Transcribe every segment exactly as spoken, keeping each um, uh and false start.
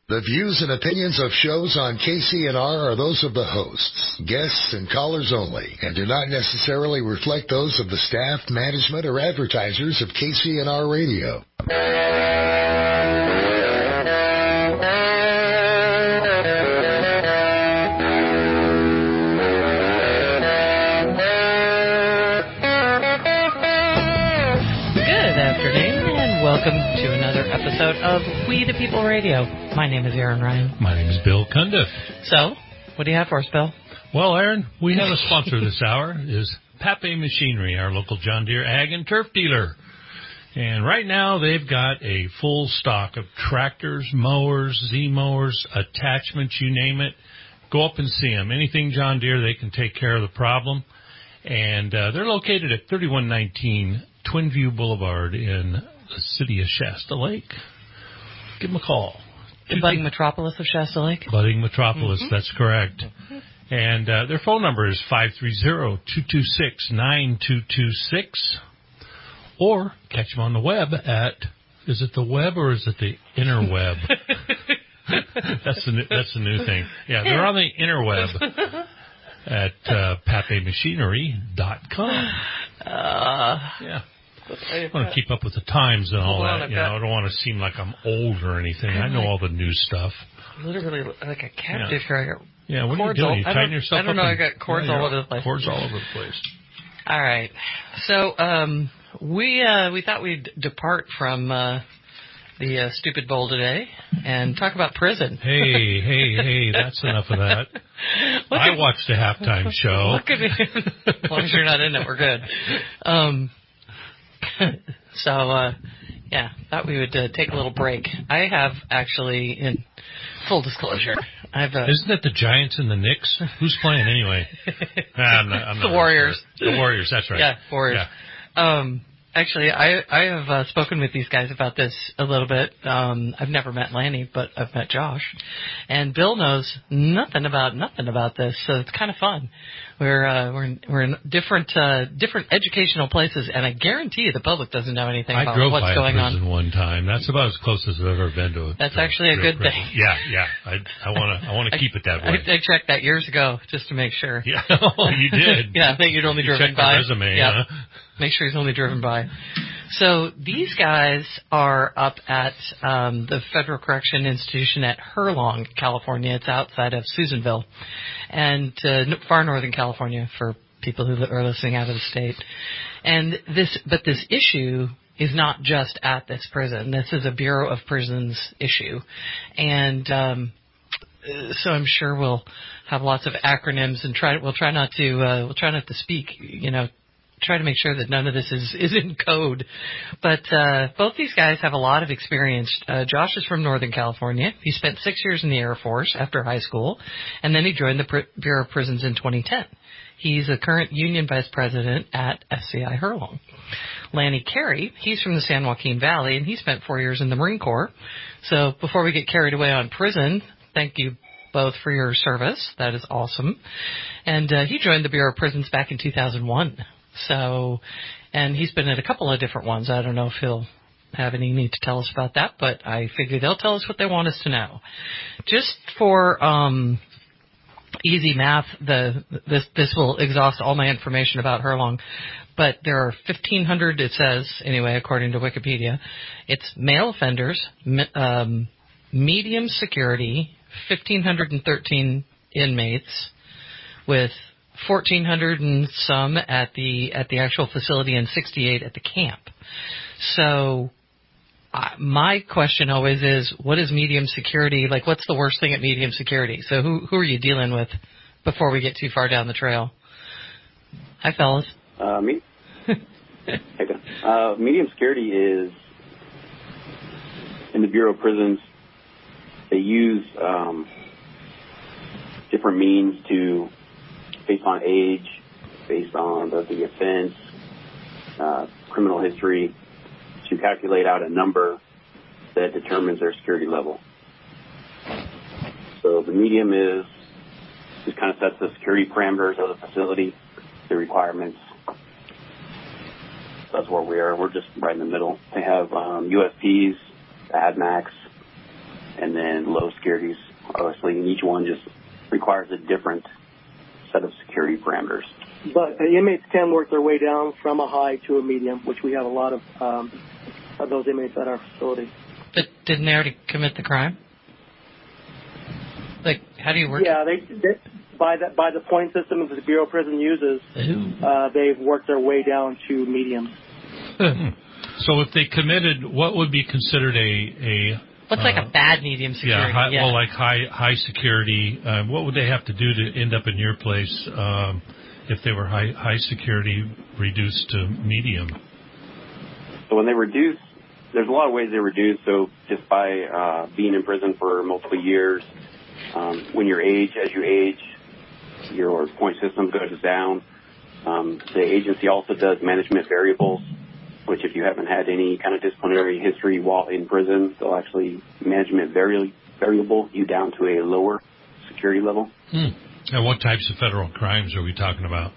The views and opinions of shows on K C N R are those of the hosts, guests, and callers only, and do not necessarily reflect those of the staff, management, or advertisers of K C N R Radio. Welcome to another episode of We the People Radio. My name is Aaron Ryan. My name is Bill Cundiff. So, what do you have for us, Bill? Well, Aaron, we have a sponsor this hour, is Pape Machinery, our local John Deere ag and turf dealer. And right now they've got a full stock of tractors, mowers, Z-mowers, attachments, you name it. Go up and see them. Anything John Deere, they can take care of the problem. And uh, they're located at thirty-one nineteen Twinview Boulevard in the city of Shasta Lake. Give them a call. The budding metropolis of Shasta Lake? Budding metropolis, mm-hmm. That's correct. Mm-hmm. And uh, their phone number is five three zero, two two six, nine two two six. Or catch them on the web at, is it the web or is it the interweb? that's, the, that's the new thing. Yeah, they're on the interweb at uh, pape machinery dot com. Uh, yeah. I want to keep up with the times and all that. You know, I don't want to seem like I'm old or anything. I know all the new stuff. Literally like a captive here. I got yeah, what are you doing? You tying yourself up? I don't know. I got cords yeah, all over the place. Cords all over the place. All right. So um, we uh, we thought we'd depart from uh, the uh, stupid bowl today and talk about prison. Hey, hey, hey! That's enough of that. Look I at, watched a halftime show. Look at me. As long as you're not in it, we're good. Um, so, uh, yeah, thought we would uh, take a little break. I have actually, in full disclosure, I've... Uh, Isn't it the Giants and the Knicks? Who's playing anyway? nah, I'm not, I'm the not Warriors. Sure. The Warriors, that's right. Yeah, Warriors. Yeah. Um, actually, I, I have uh, spoken with these guys about this a little bit. Um, I've never met Lanny, but I've met Josh. And Bill knows nothing about nothing about this, so it's kind of fun. We're uh, we're in, we're in different uh, different educational places, and I guarantee you the public doesn't know anything I about drove what's by going a prison on. One time. That's about as close as I've ever been to. A, That's to actually a, a good prison. thing. Yeah, yeah. I I want to I want to keep it that way. I, I checked that years ago just to make sure. Yeah, oh, you did. Yeah, I think you'd only you driven checked by. The resume, yeah. Huh? Make sure he's only driven by. So these guys are up at um, the Federal Correction Institution at Herlong, California. It's outside of Susanville, and uh, far northern California for people who are listening out of the state. And this, but this issue is not just at this prison. This is a Bureau of Prisons issue, and um, so I'm sure we'll have lots of acronyms and try. We'll try not to. Uh, we'll try not to speak. You know. Try to make sure that none of this is, is in code. But uh, both these guys have a lot of experience. Uh, Josh is from Northern California. He spent six years in the Air Force after high school, and then he joined the Pr- Bureau of Prisons in twenty ten. He's a current union vice president at F C I Herlong. Lanny Carey, he's from the San Joaquin Valley, and he spent four years in the Marine Corps. So before we get carried away on prison, thank you both for your service. That is awesome. And uh, he joined the Bureau of Prisons back in two thousand one. So, and he's been at a couple of different ones. I don't know if he'll have any need to tell us about that, but I figure they'll tell us what they want us to know. Just for um, easy math, the this this will exhaust all my information about Herlong, but there are fifteen hundred, it says, anyway, according to Wikipedia. It's male offenders, um, medium security, one thousand five hundred thirteen inmates with fourteen hundred and some at the at the actual facility and sixty-eight at the camp. So uh, my question always is, what is medium security? Like, what's the worst thing at medium security? So who who are you dealing with before we get too far down the trail? Hi, fellas. Uh, me. uh, medium security is in the Bureau of Prisons. They use um, different means to. Based on age, based on the, the offense, uh, criminal history, to calculate out a number that determines their security level. So the medium is just kind of sets the security parameters of the facility, the requirements. That's where we are. We're just right in the middle. They have um, U S Ps, A D MACs, and then low securities, obviously, and each one just requires a different set of security parameters. But uh, inmates can work their way down from a high to a medium, which we have a lot of, um, of those inmates at our facility. But didn't they already commit the crime? Like, how do you work? Yeah, they, they by the by the point system that the Bureau of Prison uses, uh, they've worked their way down to mediums. So if they committed, what would be considered a a What's uh, like a bad medium security? Yeah, high, yeah. well, like high high security. Uh, what would they have to do to end up in your place um, if they were high high security reduced to medium? So when they reduce, there's a lot of ways they reduce. So just by uh, being in prison for multiple years, um, when you age, as you age, your point system goes down. Um, the agency also does management variables, which if you haven't had any kind of disciplinary history while in prison, they'll actually management vari- variable you down to a lower security level. Hmm. And what types of federal crimes are we talking about?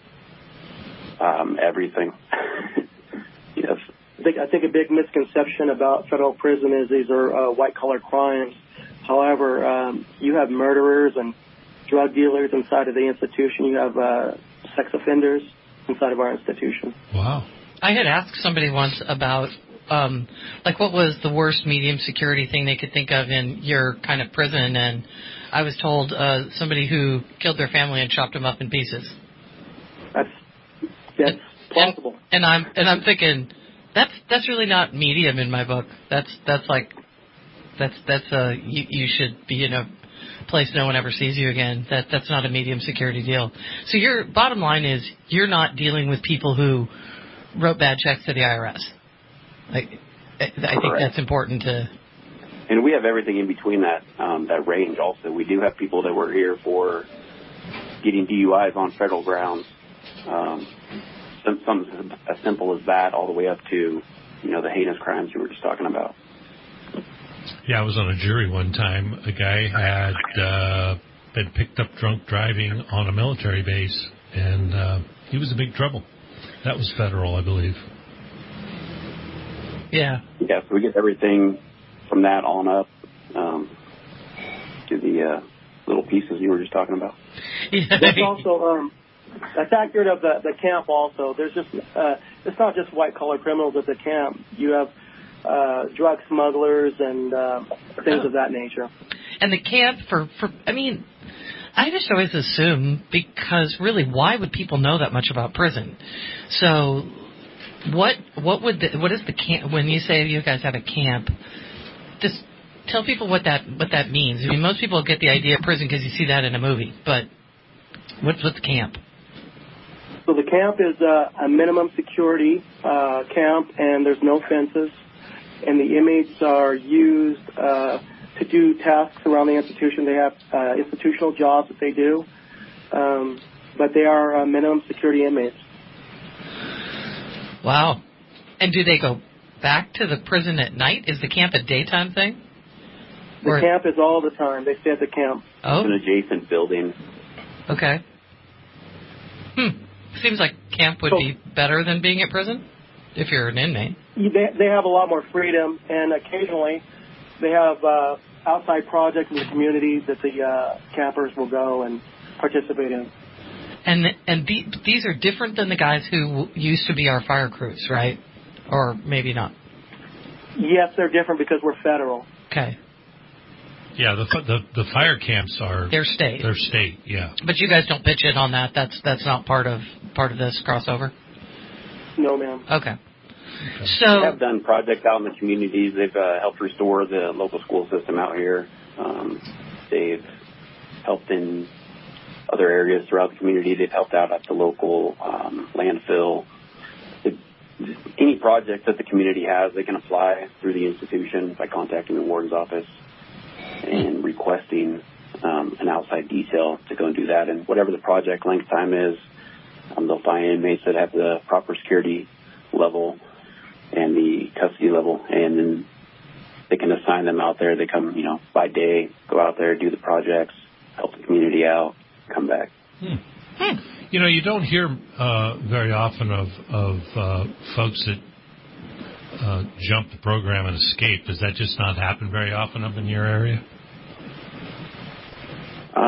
Um, everything. Yes. I think, I think a big misconception about federal prison is these are uh, white-collar crimes. However, um, you have murderers and drug dealers inside of the institution. You have uh, sex offenders inside of our institution. Wow. I had asked somebody once about, um, like, what was the worst medium security thing they could think of in your kind of prison, and I was told uh, somebody who killed their family and chopped them up in pieces. That's that's and, plausible. And, and I'm and I'm thinking that's that's really not medium in my book. That's that's like that's that's uh you, you should be in a place no one ever sees you again. That that's not a medium security deal. So your bottom line is you're not dealing with people who wrote bad checks to the I R S. Like, I think that's important to. And we have everything in between that um, that range. Also, we do have people that were here for getting D U Is on federal grounds. Um, some, something as simple as that, all the way up to, you know, the heinous crimes you were just talking about. Yeah, I was on a jury one time. A guy had uh, been picked up drunk driving on a military base, and uh, he was in big trouble. That was federal, I believe. Yeah. Yeah, so we get everything from that on up um, to the uh, little pieces you were just talking about. Yeah. That's also um, that's accurate of the, the camp. Also, there's just uh, it's not just white collar criminals at the camp. You have uh, drug smugglers and uh, things oh. of that nature. And the camp for for I mean. I just always assume, because really, why would people know that much about prison? So, what what would the, what is the camp? When you say you guys have a camp, just tell people what that what that means. I mean, most people get the idea of prison because you see that in a movie, but what's what's camp? So the camp is a, a minimum security uh, camp, and there's no fences, and the inmates are used. Uh, to do tasks around the institution. They have uh, institutional jobs that they do, um, but they are uh, minimum security inmates. Wow. And do they go back to the prison at night? Is the camp a daytime thing? The or... camp is all the time. They stay at the camp. Oh. It's an adjacent building. Okay. Hmm. Seems like camp would so, be better than being at prison if you're an inmate. They, they have a lot more freedom, and occasionally they have uh, outside projects in the community that the uh, campers will go and participate in. And and the, these are different than the guys who used to be our fire crews, right? Or maybe not. Yes, they're different because we're federal. Okay. Yeah, the the, the fire camps are they're state. They're state, yeah. But you guys don't pitch in on that. That's that's not part of part of this crossover. No, ma'am. Okay. So they have done projects out in the communities. They've uh, helped restore the local school system out here. Um, they've helped in other areas throughout the community. They've helped out at the local um, landfill. It, any project that the community has, they can apply through the institution by contacting the warden's office and requesting um, an outside detail to go and do that. And whatever the project length time is, um, they'll find inmates that have the proper security level and the custody level, and then they can assign them out there. They come, you know, by day, go out there, do the projects, help the community out, come back. Hmm. Hmm. You know, you don't hear uh, very often of, of uh, folks that uh, jump the program and escape. Does that just not happen very often up in your area?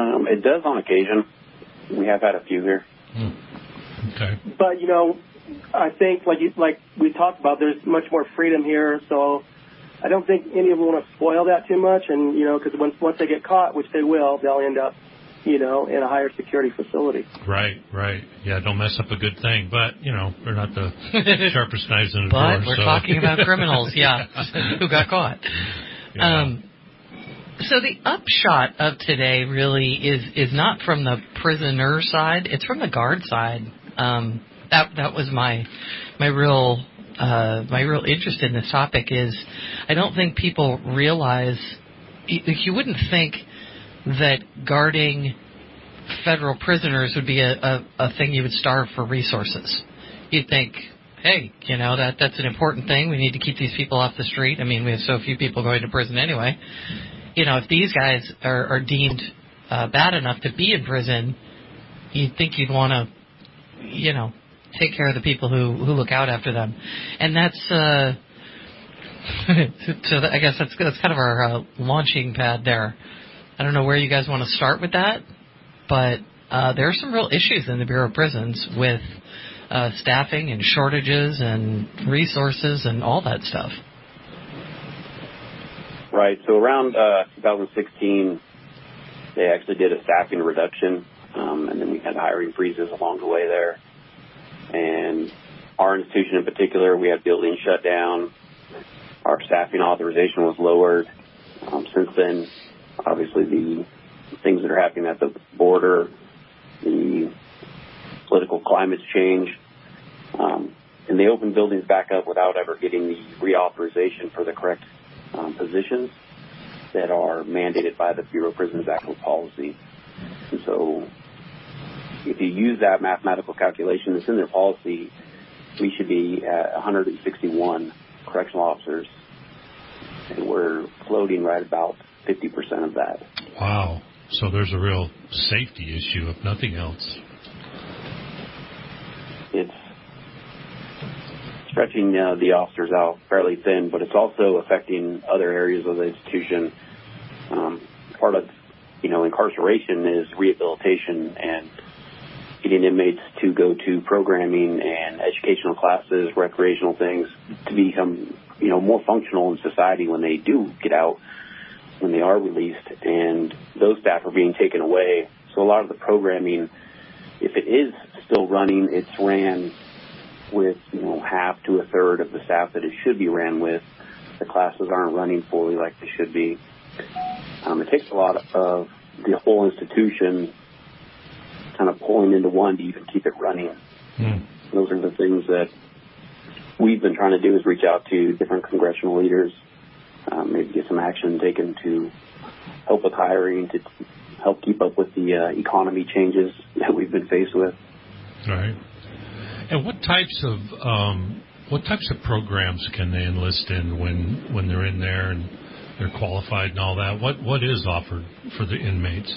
Um, it does on occasion. We have had a few here. Hmm. Okay. But, you know, I think, like you, like we talked about, there's much more freedom here, so I don't think any of them want to spoil that too much. And, you know, because once, once they get caught, which they will, they'll end up, you know, in a higher security facility. Right, right. Yeah, don't mess up a good thing. But, you know, we're not the sharpest knives in the but drawer. But we're so. talking about criminals, yeah, who got caught. Yeah. Um, so the upshot of today really is, is not from the prisoner side. It's from the guard side. Um, that that was my my real uh, my real interest in this topic is I don't think people realize you, you wouldn't think that guarding federal prisoners would be a, a, a thing you would starve for resources. You'd think, hey, you know, that that's an important thing. We need to keep these people off the street. I mean, we have so few people going to prison anyway. You know, if these guys are, are deemed uh, bad enough to be in prison, you'd think you'd want to, you know, take care of the people who, who look out after them. And that's, uh, so I guess that's, that's kind of our uh, launching pad there. I don't know where you guys want to start with that, but uh, there are some real issues in the Bureau of Prisons with uh, staffing and shortages and resources and all that stuff. Right. So around uh, two thousand sixteen, they actually did a staffing reduction, um, and then we had hiring freezes along the way there. And our institution in particular, we had buildings shut down. Our staffing authorization was lowered. Um, since then, obviously, the things that are happening at the border, the political climate's changed, um, and they opened buildings back up without ever getting the reauthorization for the correct um, positions that are mandated by the Bureau of Prisons actual policy. And so if you use that mathematical calculation that's in their policy, we should be at one hundred sixty-one correctional officers, and we're floating right about fifty percent of that. Wow. So there's a real safety issue, if nothing else. It's stretching uh, the officers out fairly thin, but it's also affecting other areas of the institution. Um, part of, you know, incarceration is rehabilitation and getting inmates to go to programming and educational classes, recreational things, to become, you know, more functional in society when they do get out, when they are released, and those staff are being taken away. So a lot of the programming, if it is still running, it's ran with, you know, half to a third of the staff that it should be ran with. The classes aren't running fully like they should be. Um, it takes a lot of the whole institution kind of pulling into one to even keep it running. Mm. Those are the things that we've been trying to do, is reach out to different congressional leaders, um, maybe get some action taken to help with hiring, to help keep up with the uh, economy changes that we've been faced with. Right. And what types of um, what types of programs can they enlist in when when they're in there and they're qualified and all that? What what is offered for the inmates?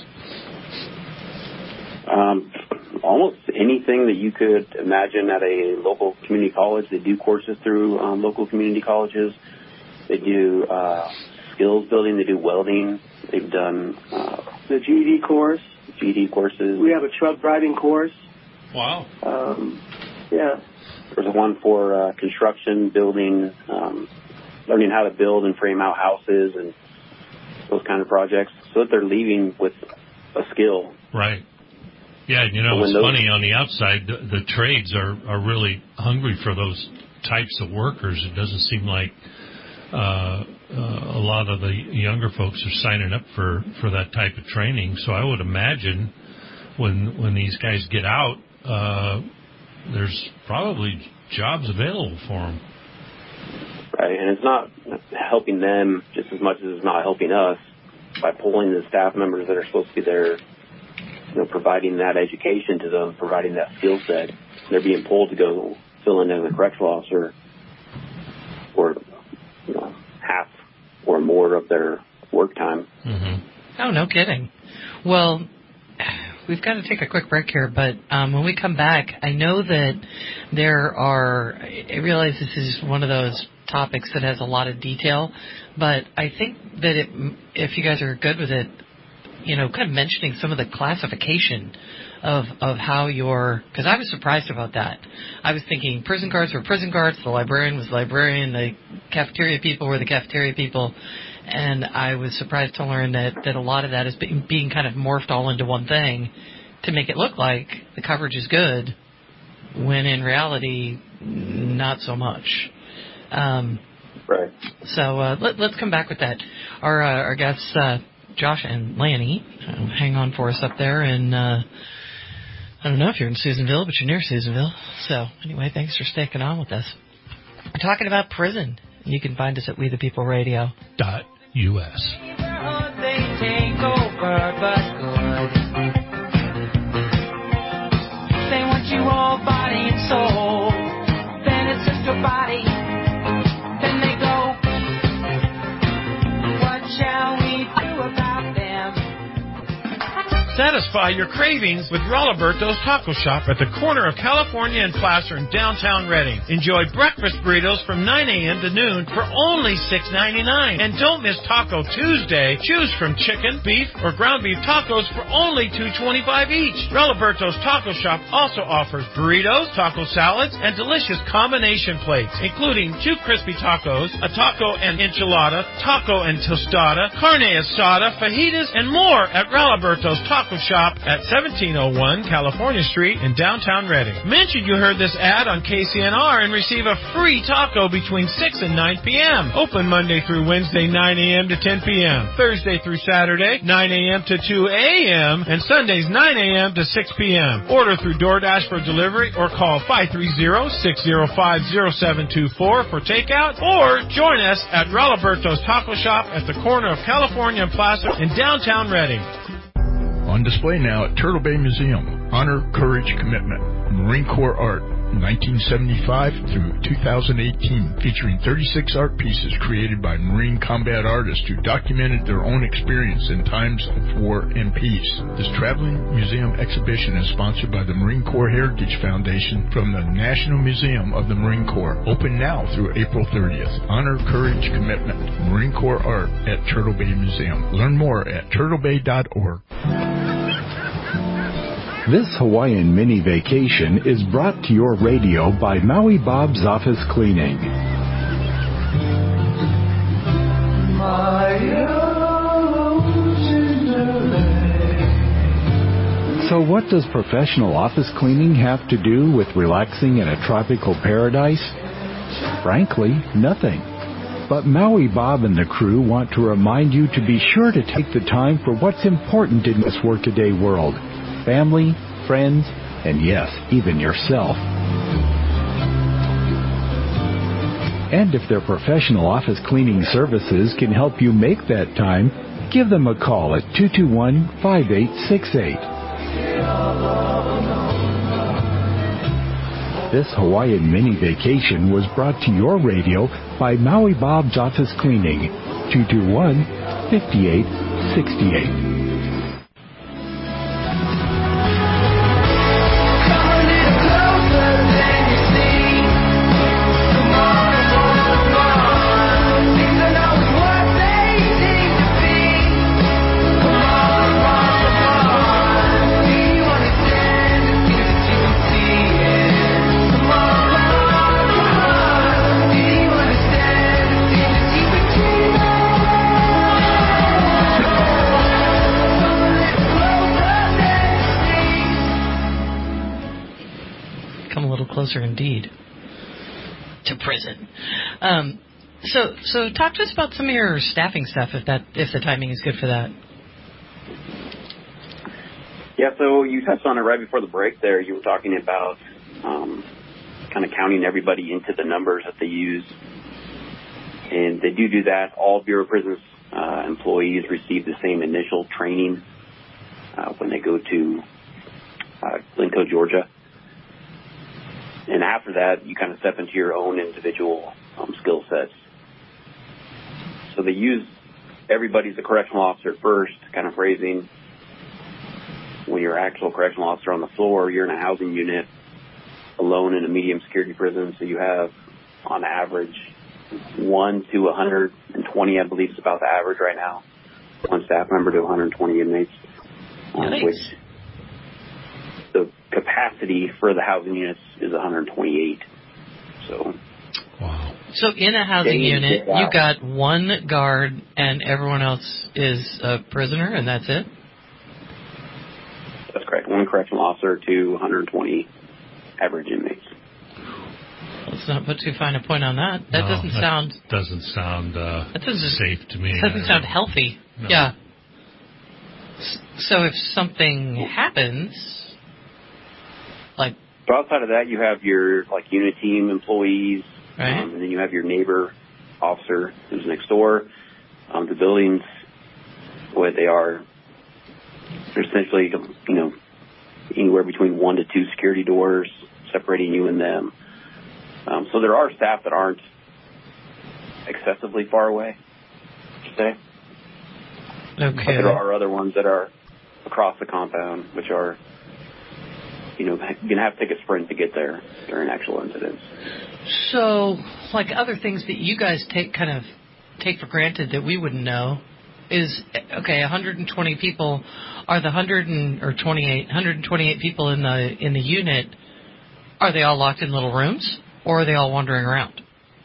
Um, almost anything that you could imagine at a local community college. They do courses through um, local community colleges. They do uh, skills building. They do welding. They've done uh, the G E D course. G E D courses. We have a truck driving course. Wow. Um, yeah. There's one for uh, construction, building, um, learning how to build and frame out houses and those kind of projects, so that they're leaving with a skill. Right. Yeah, you know, it's funny, on the outside, the, the trades are, are really hungry for those types of workers. It doesn't seem like uh, uh, a lot of the younger folks are signing up for, for that type of training. So I would imagine when when these guys get out, uh, there's probably jobs available for them. Right, and it's not helping them just as much as it's not helping us by pulling the staff members that are supposed to be there, you know, providing that education to them, providing that skill set. They're being pulled to go fill in as a correctional officer for, you know, half or more of their work time. Mm-hmm. Oh, no kidding. Well, we've got to take a quick break here, but um, when we come back, I know that there are, I realize this is one of those topics that has a lot of detail, but I think that it, if you guys are good with it, you know, kind of mentioning some of the classification of of how your, because I was surprised about that. I was thinking prison guards were prison guards, the librarian was the librarian, the cafeteria people were the cafeteria people, and I was surprised to learn that, that a lot of that is being, being kind of morphed all into one thing to make it look like the coverage is good, when in reality, not so much. Um, right. So uh, let, let's come back with that. Our, uh, our guests, uh, Josh and Lanny, uh, hang on for us up there, and uh, I don't know if you're in Susanville, but you're near Susanville. So anyway, thanks for sticking on with us. We're talking about prison. You can find us at We the People Radio dot U S. They take over, but good. They want you all body and soul. Then it's just your body. Then they go. What shall we do about them? Satisfy your cravings with Rolliberto's Taco Shop at the corner of California and Placer in downtown Redding. Enjoy breakfast burritos from nine a.m. to noon for only six ninety-nine. And don't miss Taco Tuesday. Choose from chicken, beef, or ground beef tacos for only two twenty-five each. Rolliberto's Taco Shop also offers burritos, taco salads, and delicious combination plates, including two crispy tacos, a taco and enchilada, taco and tostada, carne asada, fajitas, and more at Rolliberto's Taco Shop at seventeen oh one California Street in downtown Redding. Mention you heard this ad on K C N R and receive a free taco between six and nine p.m. Open Monday through Wednesday, nine a.m. to ten p.m. Thursday through Saturday, nine a.m. to two a.m. and Sundays, nine a.m. to six p.m. Order through DoorDash for delivery or call five three zero, six zero five, zero seven two four for takeout, or join us at Rolliberto's Taco Shop at the corner of California and Plaza in downtown Redding. On display now at Turtle Bay Museum, Honor, Courage, Commitment, Marine Corps Art, nineteen seventy-five through two thousand eighteen, featuring thirty-six art pieces created by Marine combat artists who documented their own experience in times of war and peace. This traveling museum exhibition is sponsored by the Marine Corps Heritage Foundation from the National Museum of the Marine Corps. Open now through April thirtieth. Honor, Courage, Commitment, Marine Corps Art at Turtle Bay Museum. Learn more at turtle bay dot org. This Hawaiian mini vacation is brought to your radio by Maui Bob's Office Cleaning. So what does professional office cleaning have to do with relaxing in a tropical paradise? Frankly, nothing. But Maui Bob and the crew want to remind you to be sure to take the time for what's important in this workaday world. Family, friends, and yes, even yourself. And if their professional office cleaning services can help you make that time, give them a call at two two one, five eight six eight. This Hawaiian mini vacation was brought to your radio by Maui Bob's Office Cleaning, two two one, five eight six eight. Closer indeed to prison. Um, so, so talk to us about some of your staffing stuff, if that, if the timing is good for that. Yeah, so you touched on it right before the break. There, you were talking about um, kind of counting everybody into the numbers that they use, and they do do that. All Bureau of Prisons uh, employees receive the same initial training uh, when they go to uh, Glencoe, Georgia. And after that, you kind of step into your own individual um, skill sets. So they use everybody's a correctional officer first, kind of phrasing. When you're an actual correctional officer on the floor, you're in a housing unit alone in a medium security prison. So you have, on average, one to one hundred twenty, I believe is about the average right now, one staff member to one hundred twenty inmates, um, nice. which the capacity for the housing units is one hundred twenty-eight. So, wow. So in a housing unit, you got one guard and everyone else is a prisoner, and that's it? That's correct. One correctional officer to one hundred twenty average inmates. Let's not put too fine a point on that. That No, doesn't that sound doesn't sound uh, that doesn't, safe to me. Doesn't sound healthy. No. Yeah. So if something happens, like So outside of that, you have your like unit team employees, right. um, and then you have your neighbor officer who's next door. Um, the buildings, what they are, they're essentially, you know, anywhere between one to two security doors separating you and them. Um, so there are staff that aren't excessively far away, I should say. Okay. But there are other ones that are across the compound, which are, you know, you're going to have to take a sprint to get there during actual incidents. So, like other things that you guys take kind of take for granted that we wouldn't know is, okay, one hundred twenty people, are the one hundred and, or twenty-eight, one hundred twenty-eight people in the in the unit, are they all locked in little rooms, or are they all wandering around?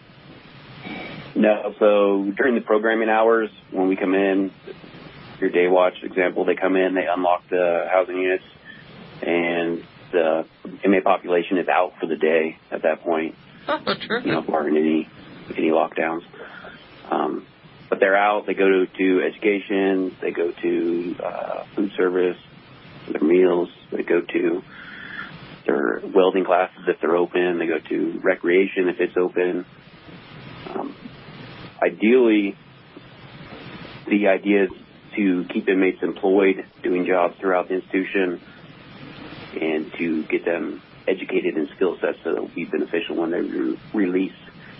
No, so during the programming hours, when we come in, your day watch example, they come in, they unlock the housing units, and the inmate population is out for the day at that point. Oh, terrific. You know, barring any any lockdowns. Um, but they're out. They go to, to education. They go to uh, food service, their meals. They go to their welding classes if they're open. They go to recreation if it's open. Um, ideally, the idea is to keep inmates employed, doing jobs throughout the institution, and to get them educated in skill sets that will be beneficial when they re- release.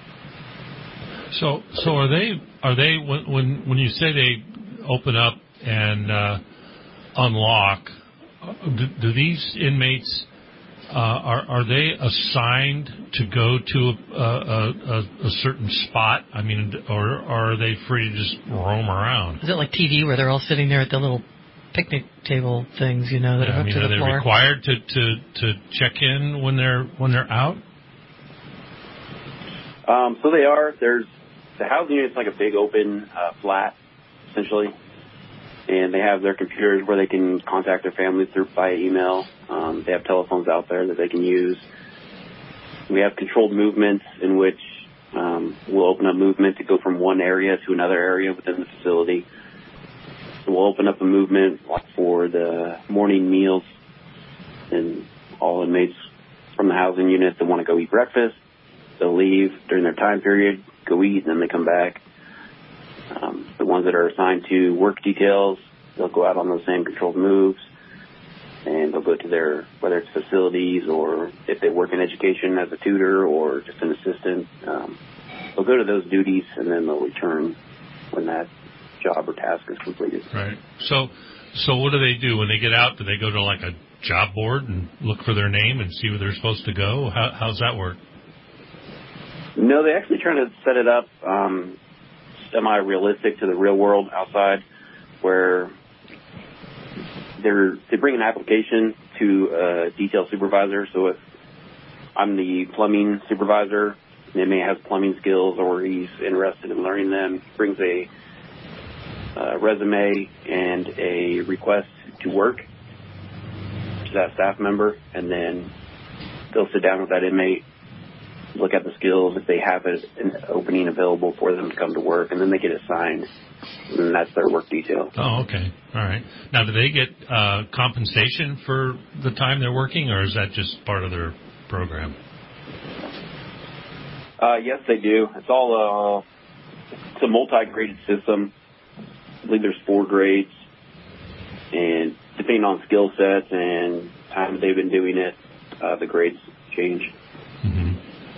So, so are they? Are they when when when you say they open up and uh, unlock? Do, do these inmates uh, are are they assigned to go to a, a, a, a certain spot? I mean, or, or are they free to just roam around? Is it like T V where they're all sitting there at the little picnic table things, you know, that Yeah, are I up mean, to are the they floor? required to, to, to check in when they're when they're out? Um, so they are. There's the housing unit's like a big open uh, flat, essentially, and they have their computers where they can contact their families through by email. Um, they have telephones out there that they can use. We have controlled movements in which um, we'll open up movement to go from one area to another area within the facility. So we'll open up a movement like for the morning meals, and all inmates from the housing unit that want to go eat breakfast, they'll leave during their time period, go eat, and then they come back. Um, the ones that are assigned to work details, they'll go out on those same controlled moves, and they'll go to their, whether it's facilities or if they work in education as a tutor or just an assistant, um, they'll go to those duties, and then they'll return when that job or task is completed. Right. So, so what do they do when they get out? Do they go to like a job board and look for their name and see where they're supposed to go? How, how's that work? No, they actually try to set it up um, semi-realistic to the real world outside, where they're they bring an application to a detail supervisor. So if I'm the plumbing supervisor, the inmate has plumbing skills or he's interested in learning them, he brings a uh, resume and a request to work to that staff member, and then they'll sit down with that inmate, look at the skills, if they have a, an opening available for them to come to work, and then they get assigned, and that's their work detail. Oh, okay. All right. Now, do they get uh, compensation for the time they're working, or is that just part of their program? Uh, yes, they do. It's all uh, it's a multi-graded system. I believe there's four grades, and depending on skill sets and time they've been doing it, uh, the grades change. Mm-hmm.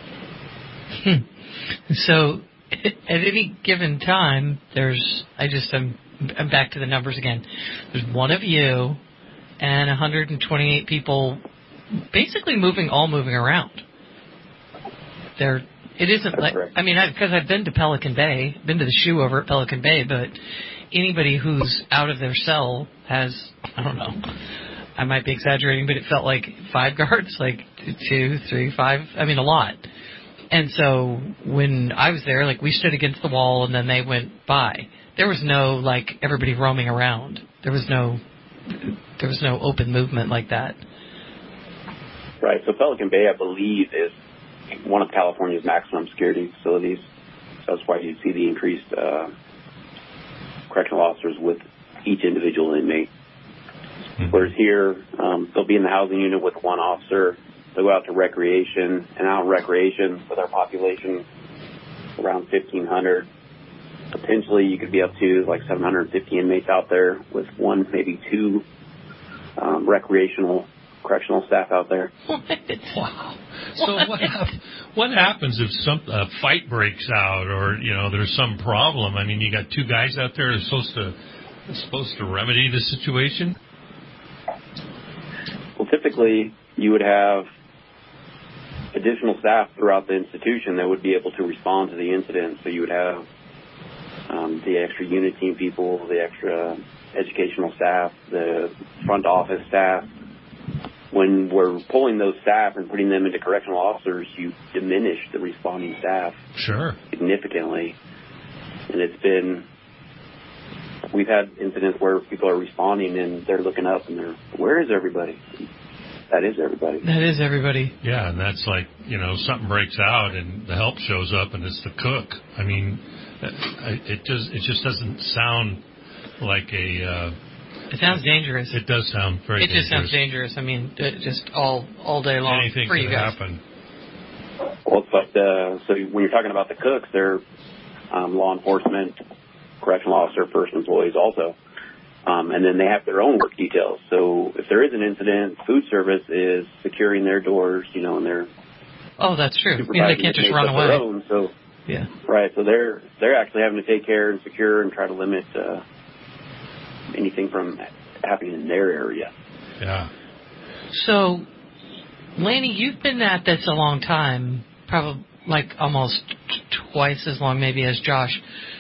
So, at any given time, there's, I just, I'm, I'm back to the numbers again. There's one of you and one hundred twenty-eight people basically moving, all moving around. There, it isn't That's like, correct. I mean, because I've been to Pelican Bay, been to the shoe over at Pelican Bay, but anybody who's out of their cell has, I don't know, I might be exaggerating, but it felt like five guards, like two, three, five, I mean, a lot. And so when I was there, like, we stood against the wall and then they went by. There was no, like, everybody roaming around. There was no, there was no open movement like that. Right. So Pelican Bay, I believe, is one of California's maximum security facilities. So that's why you see the increased uh, correctional officers with each individual inmate. Mm-hmm. Whereas here, um, they'll be in the housing unit with one officer. They'll go out to recreation, and out in recreation with our population around fifteen hundred. Potentially, you could be up to like seven hundred fifty inmates out there with one, maybe two um, recreational correctional staff out there. Wow. So what, hap- what happens if some a fight breaks out, or you know there's some problem? I mean, you got two guys out there that's supposed to supposed to remedy the situation. Well, typically you would have additional staff throughout the institution that would be able to respond to the incident. So you would have um, the extra unit team people, the extra educational staff, the front office staff. When we're pulling those staff and putting them into correctional officers, you diminish the responding staff sure. significantly. And it's been, we've had incidents where people are responding and they're looking up and they're, where is everybody? That is everybody. That is everybody. Yeah, and that's like, you know, something breaks out and the help shows up and it's the cook. I mean, it just it just doesn't sound like a... Uh, it sounds dangerous. It does sound very it dangerous. It just sounds dangerous. I mean, just all all day long. Anything for can you guys. happen. Well, it's like the, so when you're talking about the cooks, they're um, law enforcement, correctional officer, first employees also. Um, and then they have their own work details. So if there is an incident, food service is securing their doors, you know, and they're oh, that's true. Yeah, they can't just run away. Their own, so yeah, right. So they're they're actually having to take care and secure and try to limit uh, anything from happening in their area. Yeah. So, Lanny, you've been at this a long time, probably like almost twice as long, maybe, as Josh.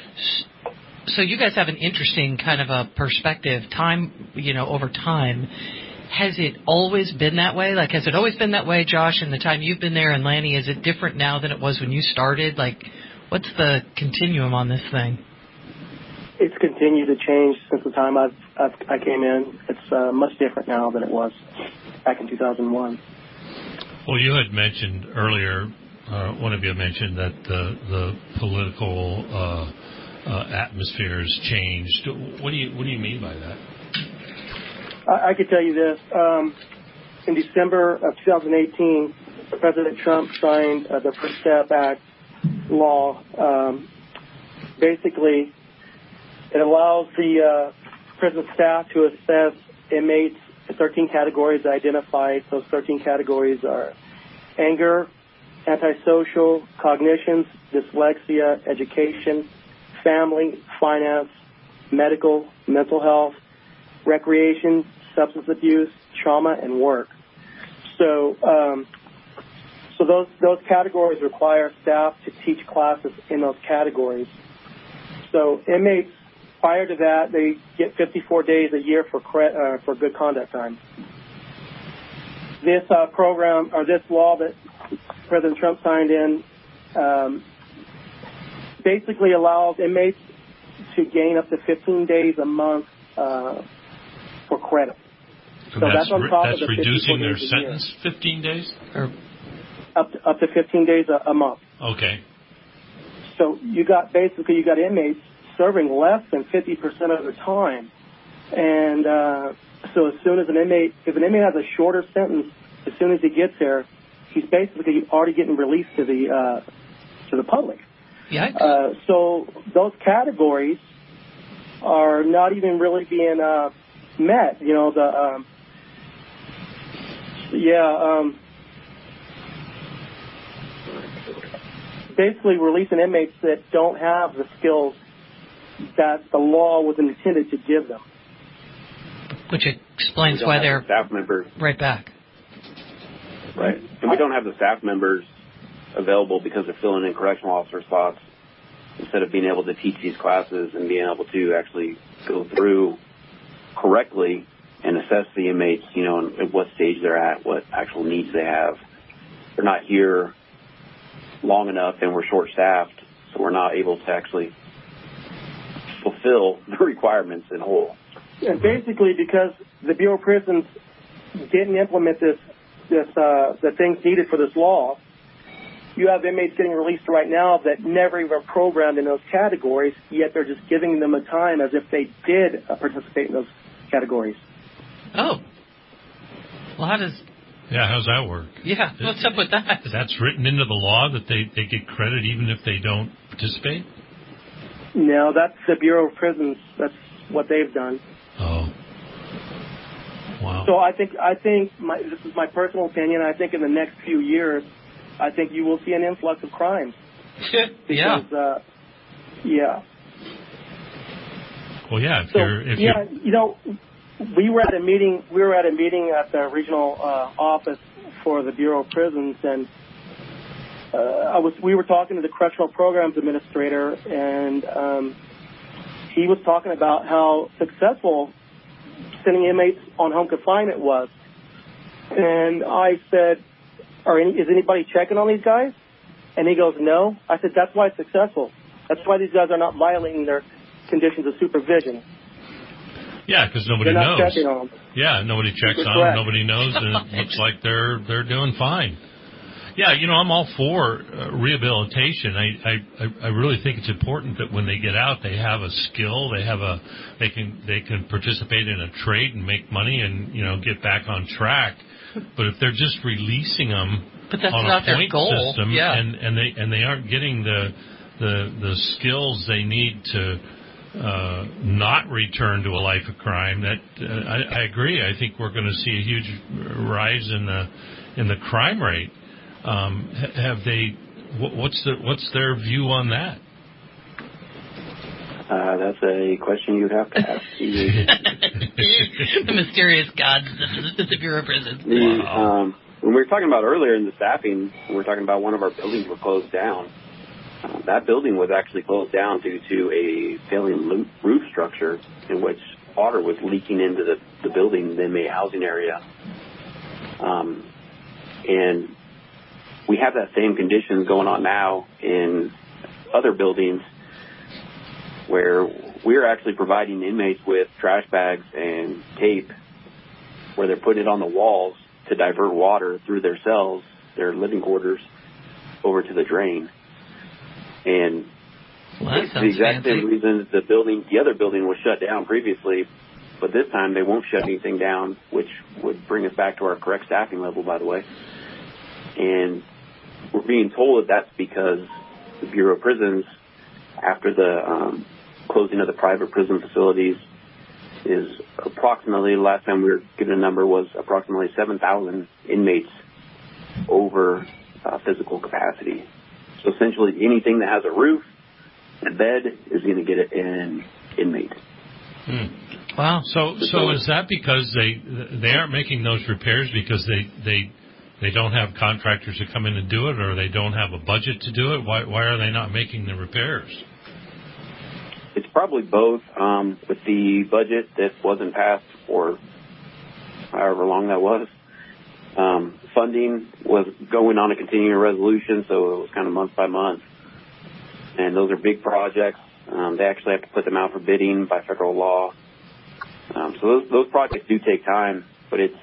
So you guys have an interesting kind of a perspective, time, you know, over time. Has it always been that way? Like, has it always been that way, Josh, in the time you've been there? And Lanny, is it different now than it was when you started? Like, what's the continuum on this thing? It's continued to change since the time I've, I've, I came in. It's uh, much different now than it was back in two thousand one. Well, you had mentioned earlier, uh, one of you mentioned that the, the political... Uh, Uh, atmosphere has changed. What do you What do you mean by that? I, I could tell you this. Um, in December of two thousand eighteen, President Trump signed uh, the First Step Act law. Um, basically, it allows the uh, prison staff to assess inmates in thirteen categories identified. Those thirteen categories are anger, antisocial, cognitions, dyslexia, education, family, finance, medical, mental health, recreation, substance abuse, trauma, and work. So, um, so those those categories require staff to teach classes in those categories. So inmates, prior to that, they get fifty-four days a year for cre- uh, for good conduct time. This uh, program, or this law that President Trump signed in, um, basically allows inmates to gain up to fifteen days a month uh, for credit. So, so that's, that's on top that's of the reducing their days sentence fifteen days? Or? Up to, up to fifteen days a, a month. Okay. So you got basically you got inmates serving less than fifty percent of their time, and uh, so as soon as an inmate, if an inmate has a shorter sentence, as soon as he gets there, he's basically already getting released to the uh, to the public. Yeah. Uh, so those categories are not even really being uh, met. You know, the um, yeah, um, basically releasing inmates that don't have the skills that the law was intended to give them. Which explains why they're the staff members right back. Right, and we don't have the staff members available because they're filling in correctional officer spots instead of being able to teach these classes and being able to actually go through correctly and assess the inmates, you know, and at what stage they're at, what actual needs they have. They're not here long enough and we're short-staffed, so we're not able to actually fulfill the requirements in whole. And basically because the Bureau of Prisons didn't implement this, this uh, the things needed for this law, you have inmates getting released right now that never even programmed in those categories, yet they're just giving them a time as if they did uh, participate in those categories. Oh. Well, how does... Yeah, how's that work? Yeah, what's up with that? That's written into the law that they, they get credit even if they don't participate? No, that's the Bureau of Prisons. That's what they've done. Oh. Wow. So I think, I think my, this is my personal opinion, I think in the next few years, I think you will see an influx of crimes. yeah. Because, uh, yeah. Well, yeah. If so, you're, if yeah, you're... you know, we were at a meeting. We were at a meeting at the regional uh, office for the Bureau of Prisons, and uh, I was. We were talking to the correctional programs administrator, and um, he was talking about how successful sending inmates on home confinement was. And I said, "Are any, is anybody checking on these guys?" And he goes, "No." I said, "That's why it's successful. That's why these guys are not violating their conditions of supervision." Yeah, because nobody they're not knows. Checking on them. Yeah, nobody checks You're on correct. them. Nobody knows, and it looks like they're they're doing fine. Yeah, you know, I'm all for uh, rehabilitation. I, I I really think it's important that when they get out, they have a skill. They have a they can they can participate in a trade and make money and you know get back on track. But if they're just releasing them but that's on not a their point goal. system, yeah. and and they and they aren't getting the the the skills they need to. Uh, not return to a life of crime. That uh, I, I agree. I think we're going to see a huge rise in the in the crime rate. Um, ha- have they? Wh- what's the what's their view on that? Uh, that's a question you'd have to ask. The mysterious gods of the Bureau of Prisons. The, Wow. um, when we were talking about earlier in the staffing, we were talking about one of our buildings were closed down. Uh, that building was actually closed down due to a failing lo- roof structure in which water was leaking into the, the building, the inmate housing area. Um, and we have that same conditions going on now in other buildings where we're actually providing inmates with trash bags and tape where they're putting it on the walls to divert water through their cells, their living quarters, over to the drain. And well, it's the exact fancy. same reason the building, the other building was shut down previously, but this time they won't shut anything down, which would bring us back to our correct staffing level, by the way. And we're being told that that's because the Bureau of Prisons, after the um, closing of the private prison facilities, is approximately, last time we were given a number, was approximately seven thousand inmates over uh, physical capacity. So essentially anything that has a roof and a bed is going to get an inmate. Hmm. Wow. So so is that because they they aren't making those repairs because they they they don't have contractors to come in and do it, or they don't have a budget to do it? Why why are they not making the repairs? It's probably both. Um, with the budget that wasn't passed for however long that was, um, funding was going on a continuing resolution, so it was kind of month by month. And those are big projects. Um, they actually have to put them out for bidding by federal law. Um, so those, those projects do take time, but it's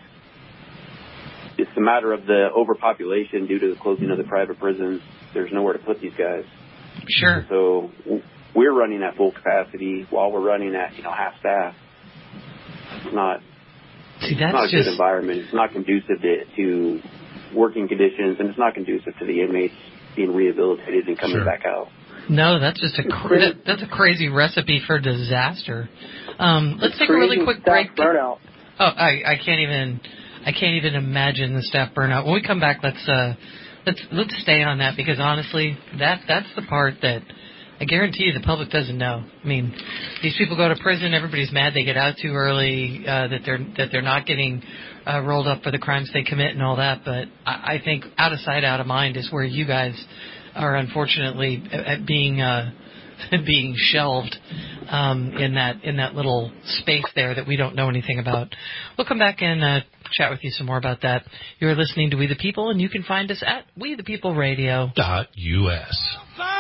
it's a matter of the overpopulation due to the closing of the private prisons. There's nowhere to put these guys. Sure. So we're running at full capacity while we're running at, you know, half staff. It's not, See, it's that's not a just... good environment. It's not conducive to, to working conditions, and it's not conducive to the inmates being rehabilitated and coming Sure. back out. No, that's just a cra- that, that's a crazy recipe for disaster. Um, let's take a really quick break. Staff burnout. Oh, I, I can't even I can't even imagine the staff burnout. When we come back, let's uh, let's let's stay on that, because honestly, that that's the part that I guarantee you the public doesn't know. I mean, these people go to prison. Everybody's mad they get out too early. Uh, that they're that they're not getting uh, rolled up for the crimes they commit and all that. But I, I think out of sight, out of mind is where you guys are unfortunately at being uh, being shelved um, in that in that little space there that we don't know anything about. We'll come back and uh, chat with you some more about that. You're listening to We the People, and you can find us at we the people radio dot U S.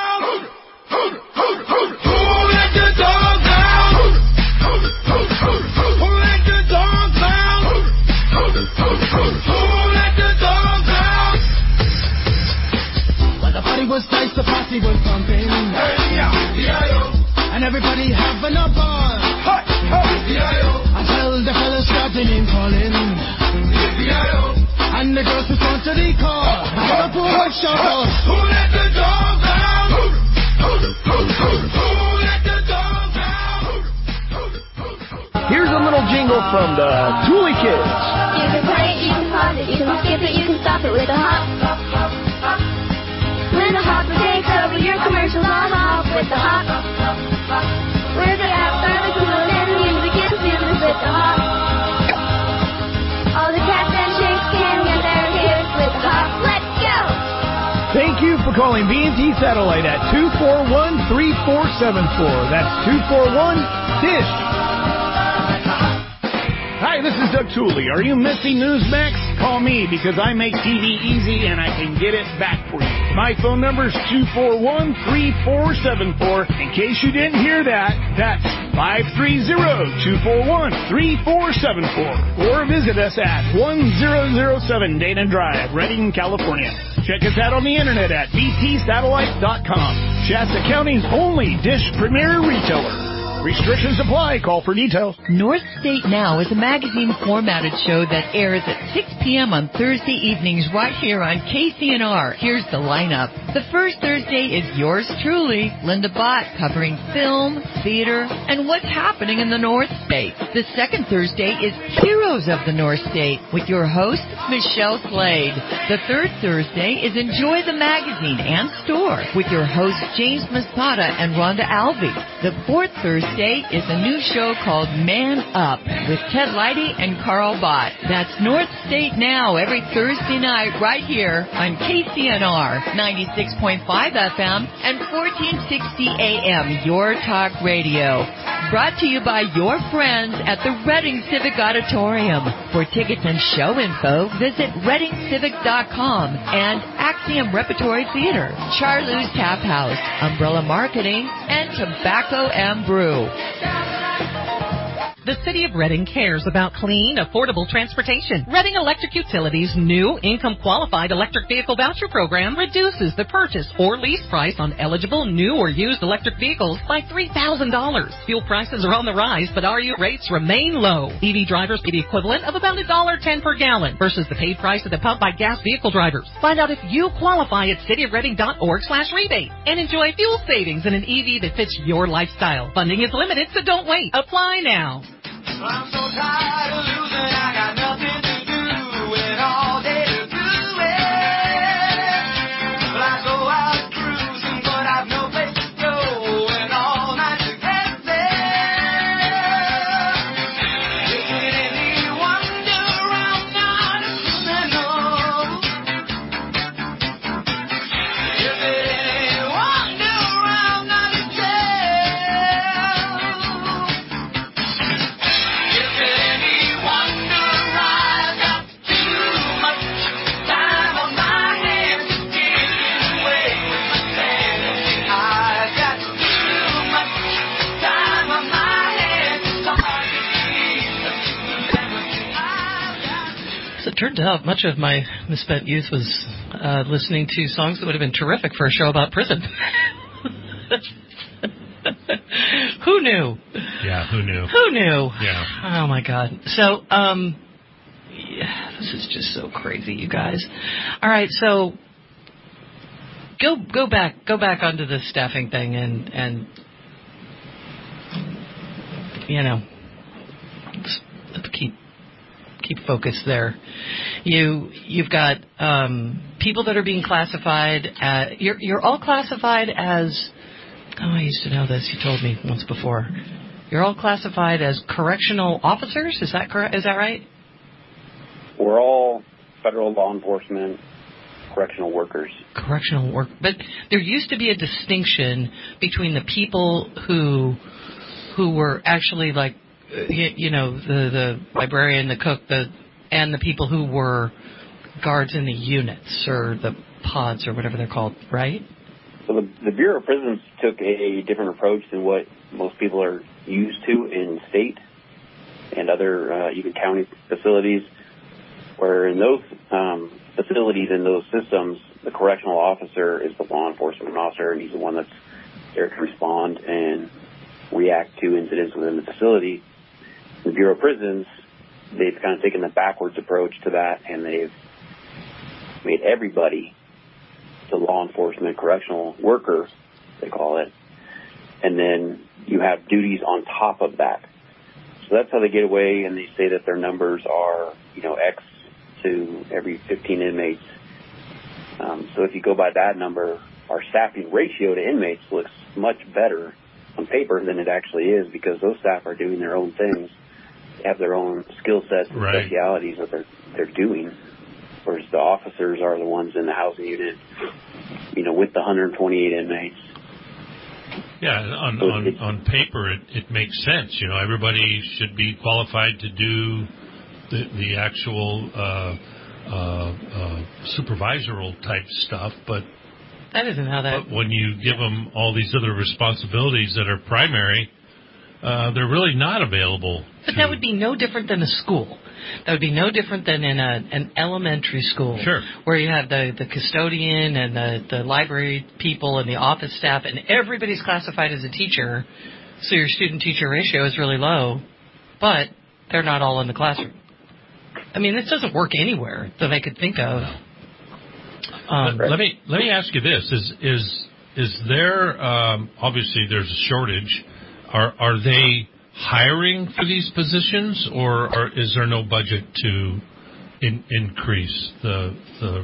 Well, the party was nice, the party was pumping, and everybody having a ball until the fellas started in calling, and the girls respond to the call. Liverpool would shout out, who let the dogs out? Who let the dogs out? Here's a little jingle from the Thule Kids. You can play it, you can pause it, you can skip it, you can stop it with a hop. When the hopper takes over your commercials, I'll hop with the hop. Where the apps are the cool and the music is feelings with the hop. All the cats and chicks can get their hits with the hop. Let's go! Thank you for calling B and T Satellite at two four one, three four seven four. That's two four one, DISH. Hi, this is Doug Tooley. Are you missing Newsmax? Call me because I make T V easy and I can get it back for you. My phone number is two four one, three four seven four. In case you didn't hear that, that's five three zero, two four one, three four seven four. Or visit us at one zero zero seven Dana Drive, Redding, California. Check us out on the internet at b t satellite dot com. Shasta County's only Dish Premier retailer. Restrictions apply. Call for details. North State Now is a magazine formatted show that airs at six p.m. on Thursday evenings right here on K C N R. Here's the lineup. The first Thursday is yours truly, Linda Bott, covering film, theater, and what's happening in the North State. The second Thursday is Heroes of the North State with your host, Michelle Slade. The third Thursday is Enjoy the Magazine and Store with your hosts, James Masada and Rhonda Alvey. The fourth Thursday is a new show called Man Up with Ted Leidy and Carl Bott. That's North State Now every Thursday night right here on K C N R ninety-six point five F M and fourteen sixty A M, Your Talk Radio. Brought to you by your friends at the Reading Civic Auditorium. For tickets and show info, visit reading civic dot com and Axiom Repertory Theater, Charlie's Tap House, Umbrella Marketing, and Tobacco and Brew. The City of Reading cares about clean, affordable transportation. Reading Electric Utilities' new income-qualified electric vehicle voucher program reduces the purchase or lease price on eligible new or used electric vehicles by three thousand dollars. Fuel prices are on the rise, but R U rates remain low. E V drivers pay the equivalent of about one dollar ten per gallon versus the paid price at the pump by gas vehicle drivers. Find out if you qualify at cityofreading dot org slash rebate and enjoy fuel savings in an E V that fits your lifestyle. Funding is limited, so don't wait. Apply now. I'm so tired of losing, I got nothing to do and all day to do it. Well, I go out cruising, but I've no place to go and all night to get there. Is it any wonder I'm not a criminal? Is it any wonder I'm not in jail? It turned out much of my misspent youth was uh, listening to songs that would have been terrific for a show about prison. Who knew? Yeah, who knew? Who knew? Yeah. Oh, my God. So, um, yeah, this is just so crazy, you guys. All right, so go go back go back onto the staffing thing and, and you know, let's, let's keep keep focus there. You you've got um, people that are being classified. At, you're you're all classified as. Oh, I used to know this. You told me once before. You're all classified as correctional officers. Is that correct? Is that right? We're all federal law enforcement. correctional workers. Correctional work, but there used to be a distinction between the people who who were actually like, you, you know, the the librarian, the cook, the and the people who were guards in the units or the pods or whatever they're called, right? So the, the Bureau of Prisons took a different approach than what most people are used to in state and other uh, even county facilities, where in those um, facilities and those systems, the correctional officer is the law enforcement officer, and he's the one that's there to respond and react to incidents within the facility. The Bureau of Prisons, they've kind of taken the backwards approach to that, and they've made everybody the law enforcement correctional worker, they call it, and then you have duties on top of that. So that's how they get away, and they say that their numbers are, you know, X to every fifteen inmates. Um, so if you go by that number, our staffing ratio to inmates looks much better on paper than it actually is, because those staff are doing their own things. They have their own skill sets and right. specialities that they're, they're doing, whereas the officers are the ones in the housing unit, you know, with the one hundred twenty-eight inmates. Yeah, on on, on paper, it, it makes sense. You know, everybody should be qualified to do the, the actual uh, uh, uh, supervisoral type stuff, but that isn't how that. But when you give them all these other responsibilities that are primary, uh, they're really not available. But to, that would be no different than a school. That would be no different than in a, an elementary school, sure, where you have the, the custodian and the, the library people and the office staff, and everybody's classified as a teacher, so your student-teacher ratio is really low, but they're not all in the classroom. I mean, this doesn't work anywhere that I could think of. Um, let, let me let me ask you this: Is is is there um, obviously there's a shortage? Are are they hiring for these positions, or, or is there no budget to in, increase the the?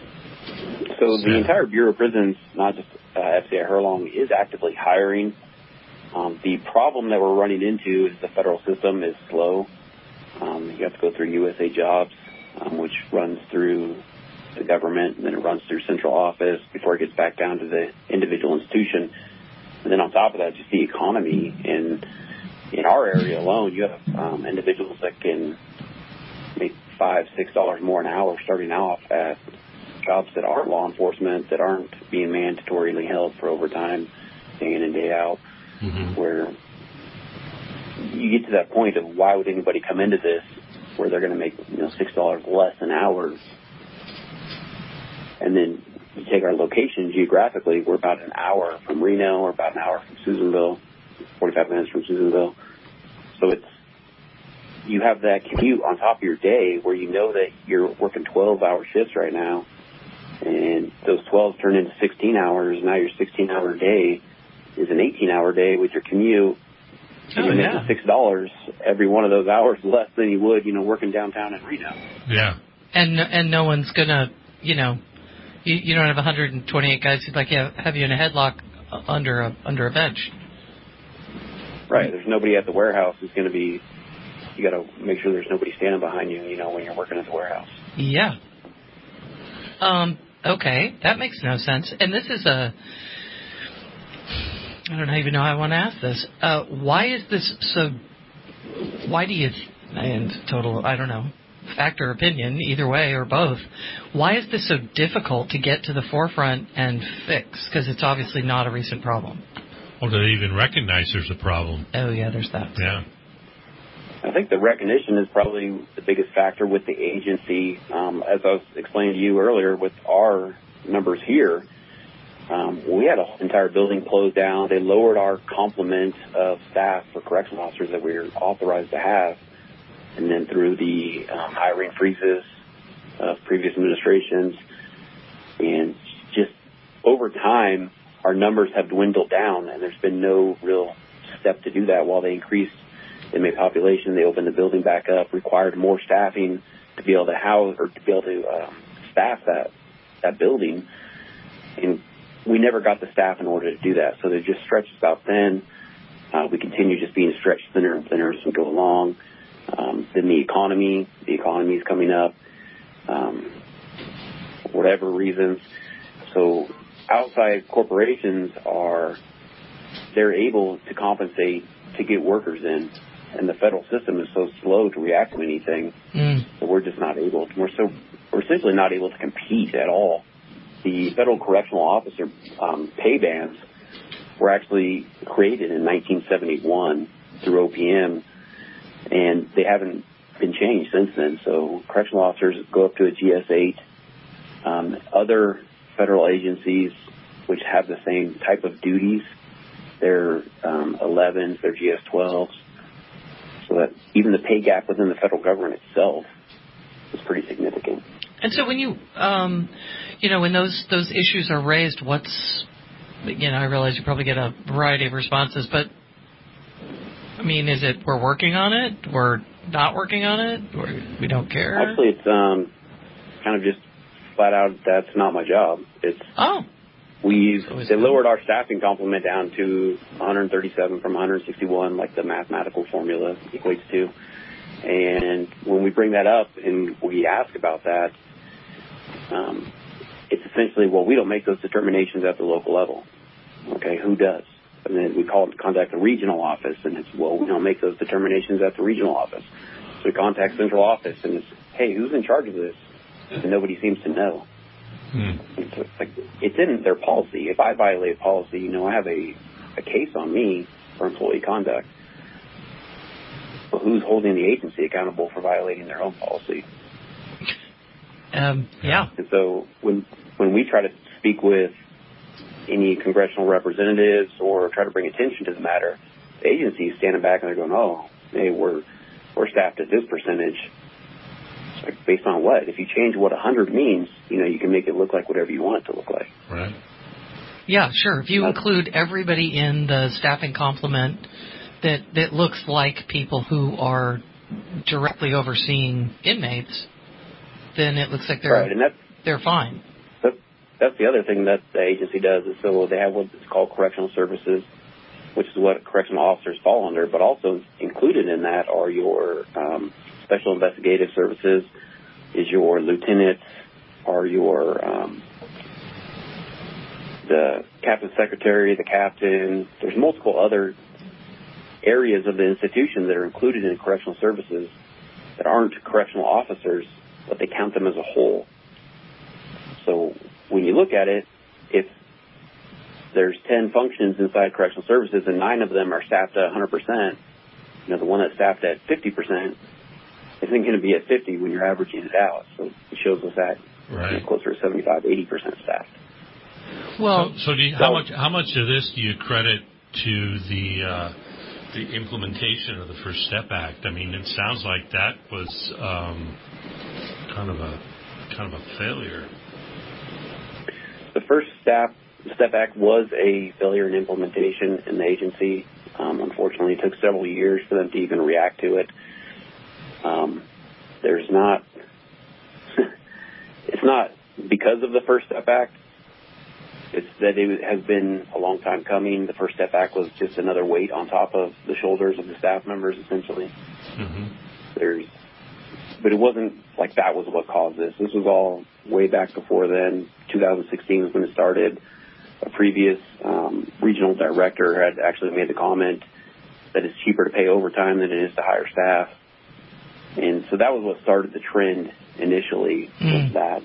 So the entire Bureau of Prisons, not just uh, F C I Herlong, is actively hiring. Um, the problem that we're running into is the federal system is slow. Um, you have to go through U S A Jobs, um, which runs through the government, and then it runs through central office before it gets back down to the individual institution. And then on top of that, just the economy. And in our area alone, you have um, individuals that can make five, six dollars more an hour starting off at jobs that aren't law enforcement, that aren't being mandatorily held for overtime, day in and day out, mm-hmm. where you get to that point of why would anybody come into this where they're going to make, you know, six dollars less an hour. And then you take our location geographically, we're about an hour from Reno, or about an hour from Susanville, forty-five minutes from Susanville. So it's, you have that commute on top of your day where you know that you're working twelve-hour shifts right now, and those twelve turn into sixteen hours. Now your sixteen-hour day is an eighteen-hour day with your commute. And oh, you're yeah. making six dollars every one of those hours less than you would, you know, working downtown in Reno. Yeah. And and no one's gonna, you know, you, you don't have one hundred twenty-eight guys who'd like yeah, have you in a headlock under a under a bench. Right. There's nobody at the warehouse who's going to be. You got to make sure there's nobody standing behind you, you know, when you're working at the warehouse. Yeah. Um. Okay, that makes no sense. And this is a. I don't even know how I want to ask this. Uh, why is this so? Why do you? And total, I don't know, fact or opinion, either way or both. Why is this so difficult to get to the forefront and fix? Because it's obviously not a recent problem. Or do they even recognize there's a problem? Oh yeah, there's that. Yeah. I think the recognition is probably the biggest factor with the agency. Um, as I was explaining to you earlier, with our numbers here. Um, we had an entire building closed down. They lowered our complement of staff for correctional officers that we were authorized to have. And then through the um, hiring freezes of previous administrations, and just over time, our numbers have dwindled down, and there's been no real step to do that. While they increased inmate population, they opened the building back up, required more staffing to be able to house or to be able to um, staff that that building. And we never got the staff in order to do that, so they just stretched about thin. Uh, we continue just being stretched thinner and thinner as we go along. Um, then the economy, the economy is coming up. Um, for whatever reasons. So outside corporations are, they're able to compensate to get workers in, and the federal system is so slow to react to anything mm. that we're just not able to, we're so, we're essentially not able to compete at all. The federal correctional officer um, pay bands were actually created in nineteen seventy-one through O P M, and they haven't been changed since then. So correctional officers go up to a G S eight. Um, other federal agencies which have the same type of duties, they're um, elevens, they're G S twelves. So that even the pay gap within the federal government itself is pretty significant. And so when you, um, you know, when those those issues are raised, what's, you know, I realize you probably get a variety of responses, but I mean, is it we're working on it, we're not working on it, or we don't care? Actually, it's um, kind of just flat out, that's not my job. It's oh, we've they lowered our staffing complement down to one hundred thirty-seven from one hundred sixty-one, like the mathematical formula equates to. And when we bring that up and we ask about that, um, it's essentially, well, we don't make those determinations at the local level. Okay, who does? And then we call contact the regional office, and it's, well, we don't make those determinations at the regional office. So we contact central office, and it's, hey, who's in charge of this? And nobody seems to know. Hmm. It's, like, it's in their policy. If I violate policy, you know, I have a, a case on me for employee conduct. But who's holding the agency accountable for violating their own policy? Um, yeah. And so when when we try to speak with any congressional representatives or try to bring attention to the matter, the agency is standing back and they're going, oh, hey, we're we're staffed at this percentage. It's like, based on what? If you change what one hundred means, you know, you can make it look like whatever you want it to look like. Right. Yeah, sure. If you That's, include everybody in the staffing complement that, that looks like people who are directly overseeing inmates, then it looks like they're right, and that's, they're fine. That's, that's the other thing that the agency does is so they have what's called correctional services, which is what correctional officers fall under, but also included in that are your um, special investigative services, is your lieutenants, are your um, the captain secretary, the captain. There's multiple other areas of the institution that are included in correctional services that aren't correctional officers, but they count them as a whole. So when you look at it, if there's ten functions inside correctional services and nine of them are staffed at one hundred percent, you know, the one that's staffed at fifty percent isn't going to be at fifty when you're averaging it out. So it shows us that right. you know, closer to seventy-five, eighty percent staffed. Well, so, so, do you, how much how much of this do you credit to the uh, the implementation of the First Step Act? I mean, it sounds like that was um, kind of a kind of a failure. The First Step Step Act was a failure in implementation in the agency. Um, unfortunately, it took several years for them to even react to it. Um, there's not. It's not because of the First Step Act. It's that it has been a long time coming. The First Step Act was just another weight on top of the shoulders of the staff members, essentially. Mm-hmm. There's, but it wasn't like that was what caused this. This was all way back before then. two thousand sixteen was when it started. A previous um, regional director had actually made the comment that it's cheaper to pay overtime than it is to hire staff. And so that was what started the trend initially, mm. was that.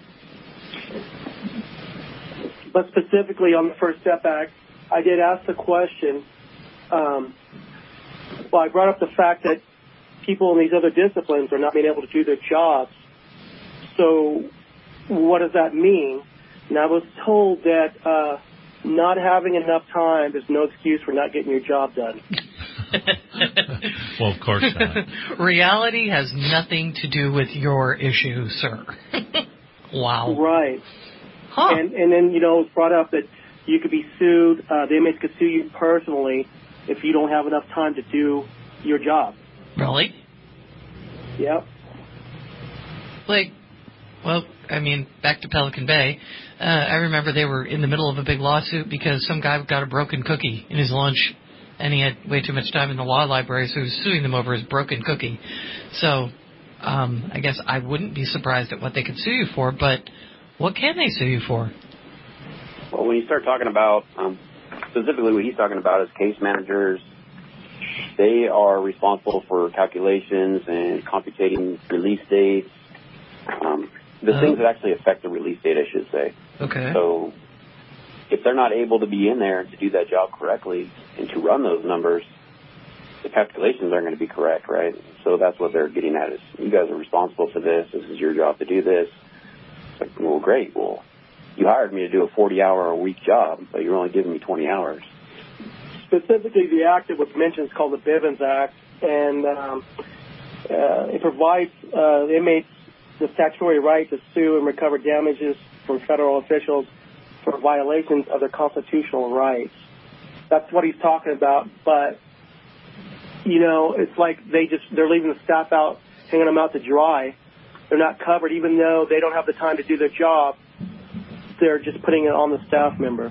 But specifically on the First Step Act, I did ask the question, um, well, I brought up the fact that people in these other disciplines are not being able to do their jobs. So what does that mean? And I was told that uh, not having enough time is no excuse for not getting your job done. Well, of course not. Reality has nothing to do with your issue, sir. Wow. Right. Huh. And, and then, you know, it's brought up that you could be sued, uh, the inmates could sue you personally if you don't have enough time to do your job. Really? Yep. Like, well, I mean, back to Pelican Bay, uh, I remember they were in the middle of a big lawsuit because some guy got a broken cookie in his lunch, and he had way too much time in the law library, so he was suing them over his broken cookie. So um, I guess I wouldn't be surprised at what they could sue you for, but What can they sue you for? Well, when you start talking about, um, specifically what he's talking about is case managers, they are responsible for calculations and computating release dates, um, the Oh. things that actually affect the release date, I should say. Okay. So if they're not able to be in there to do that job correctly and to run those numbers, the calculations aren't going to be correct, right? So that's what they're getting at is, you guys are responsible for this. This is your job to do this. It's like, well, great. Well, you hired me to do a forty-hour-a-week job, but you're only giving me twenty hours. Specifically, the act that was mentioned is called the Bivens Act, and um, uh, it provides uh, inmates the statutory right to sue and recover damages from federal officials for violations of their constitutional rights. That's what he's talking about, but, you know, it's like they just, they're leaving the staff out, hanging them out to dry. They're not covered, even though they don't have the time to do their job. They're just putting it on the staff member.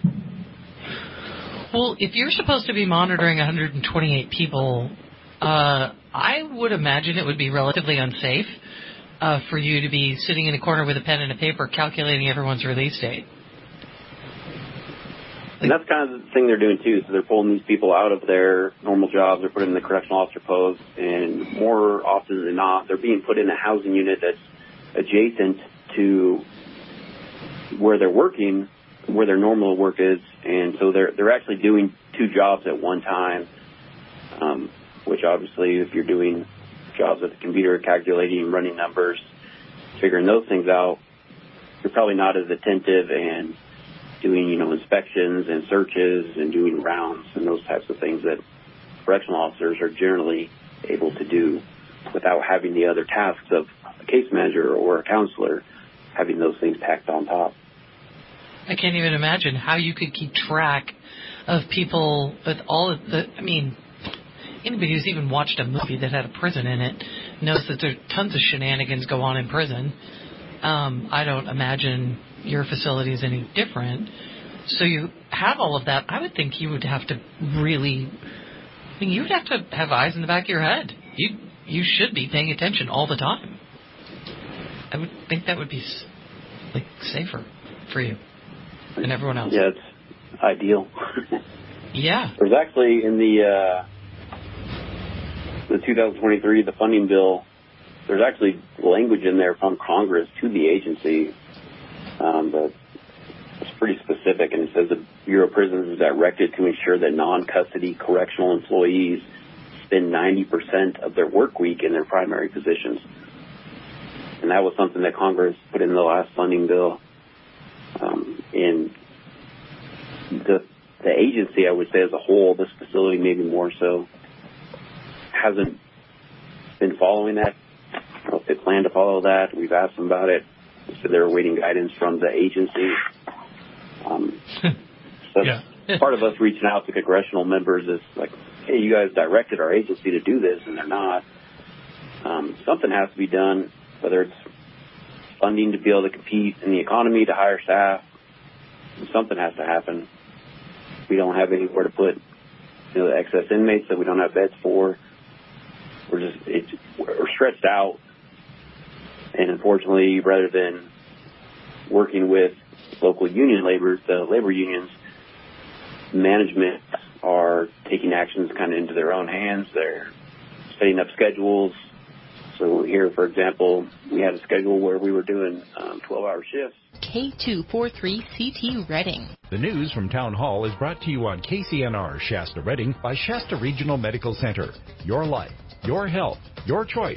Well, if you're supposed to be monitoring one hundred twenty-eight people, uh, I would imagine it would be relatively unsafe uh, for you to be sitting in a corner with a pen and a paper calculating everyone's release date. And that's kind of the thing they're doing, too. So they're pulling these people out of their normal jobs. They're putting them in the correctional officer post. And more often than not, they're being put in a housing unit that's adjacent to where they're working, where their normal work is. And so they're they're actually doing two jobs at one time, um, which obviously if you're doing jobs with the computer, calculating, running numbers, figuring those things out, you're probably not as attentive and doing, you know, inspections and searches and doing rounds and those types of things that correctional officers are generally able to do without having the other tasks of a case manager or a counselor having those things tacked on top. I can't even imagine how you could keep track of people with all of the, I mean, anybody who's even watched a movie that had a prison in it knows that there tons of shenanigans go on in prison. Um, I don't imagine your facility is any different. So you have all of that. I would think you would have to really, I mean, you would have to have eyes in the back of your head. You you should be paying attention all the time. I would think that would be like safer for you and everyone else. Yeah, it's ideal. Yeah. There's actually in the uh, the two thousand twenty-three, the funding bill, there's actually language in there from Congress to the agency, um, but it's pretty specific, and it says the Bureau of Prisons is directed to ensure that non-custody correctional employees spend ninety percent of their work week in their primary positions. And that was something that Congress put in the last funding bill. Um, and the the agency, I would say as a whole, this facility maybe more so, hasn't been following that. I don't know if they plan to follow that. We've asked them about it. They said they're awaiting guidance from the agency. Um, so yeah. part of us reaching out to congressional members is like, hey, you guys directed our agency to do this, and they're not. Um, something has to be done, whether it's funding to be able to compete in the economy, to hire staff. Something has to happen. We don't have anywhere to put, you know, the excess inmates that we don't have beds for. We're just it's, we're stretched out, and unfortunately, rather than working with local union labor, the labor unions, management are taking actions kind of into their own hands. They're setting up schedules. So here, for example, we had a schedule where we were doing um, twelve-hour shifts. K two forty-three C T Reading. The news from Town Hall is brought to you on K C N R Shasta Reading by Shasta Regional Medical Center. Your life, your health, your choice.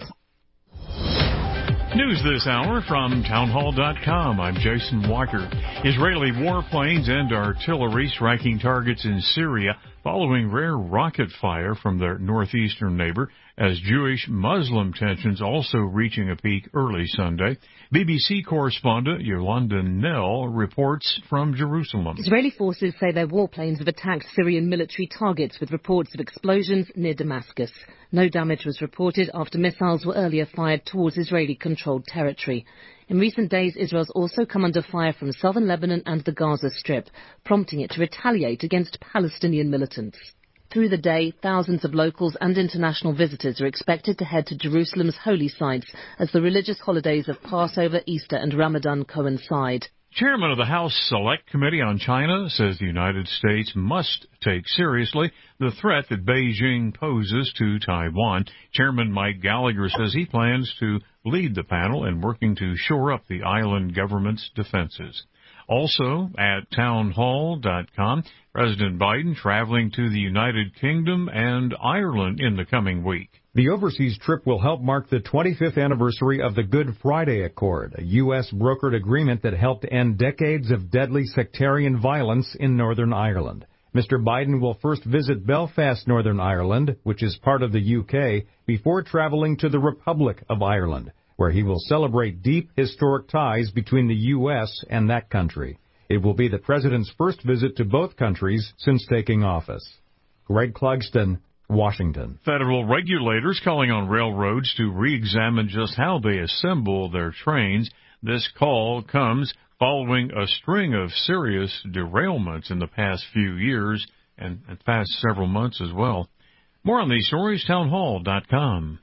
News this hour from townhall dot com. I'm Jason Walker. Israeli warplanes and artillery striking targets in Syria following rare rocket fire from their northeastern neighbor, as Jewish-Muslim tensions also reaching a peak early Sunday. B B C correspondent Yolanda Nell reports from Jerusalem. Israeli forces say their warplanes have attacked Syrian military targets with reports of explosions near Damascus. No damage was reported after missiles were earlier fired towards Israeli-controlled territory. In recent days, Israel's also come under fire from southern Lebanon and the Gaza Strip, prompting it to retaliate against Palestinian militants. Through the day, thousands of locals and international visitors are expected to head to Jerusalem's holy sites as the religious holidays of Passover, Easter and Ramadan coincide. Chairman of the House Select Committee on China says the United States must take seriously the threat that Beijing poses to Taiwan. Chairman Mike Gallagher says he plans to lead the panel in working to shore up the island government's defenses. Also at townhall dot com, President Biden traveling to the United Kingdom and Ireland in the coming week. The overseas trip will help mark the twenty-fifth anniversary of the Good Friday Accord, a U S brokered agreement that helped end decades of deadly sectarian violence in Northern Ireland. Mister Biden will first visit Belfast, Northern Ireland, which is part of the U K, before traveling to the Republic of Ireland, where he will celebrate deep historic ties between the U S and that country. It will be the president's first visit to both countries since taking office. Greg Clugston, Washington. Federal regulators calling on railroads to re-examine just how they assemble their trains. This call comes following a string of serious derailments in the past few years and the past several months as well. More on these stories, townhall dot com.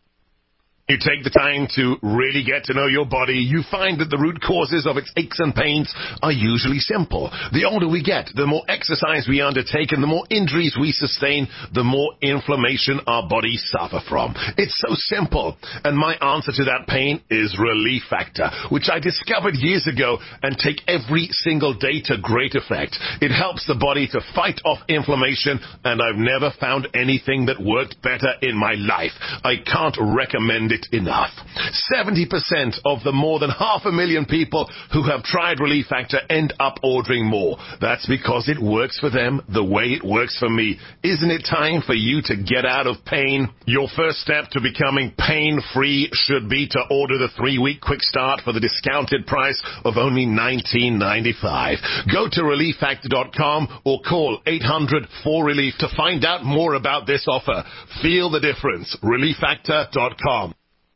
You take the time to really get to know your body, you find that the root causes of its aches and pains are usually simple. The older we get, the more exercise we undertake and the more injuries we sustain, the more inflammation our bodies suffer from. It's so simple. And my answer to that pain is Relief Factor, which I discovered years ago and take every single day to great effect. It helps the body to fight off inflammation, and I've never found anything that worked better in my life. I can't recommend it enough. seventy percent of the more than half a million people who have tried Relief Factor end up ordering more. That's because it works for them the way it works for me. Isn't it time for you to get out of pain? Your first step to becoming pain-free should be to order the three-week quick start for the discounted price of only nineteen ninety-five. Go to relief factor dot com or call eight hundred four relief to find out more about this offer. Feel the difference. relief factor dot com.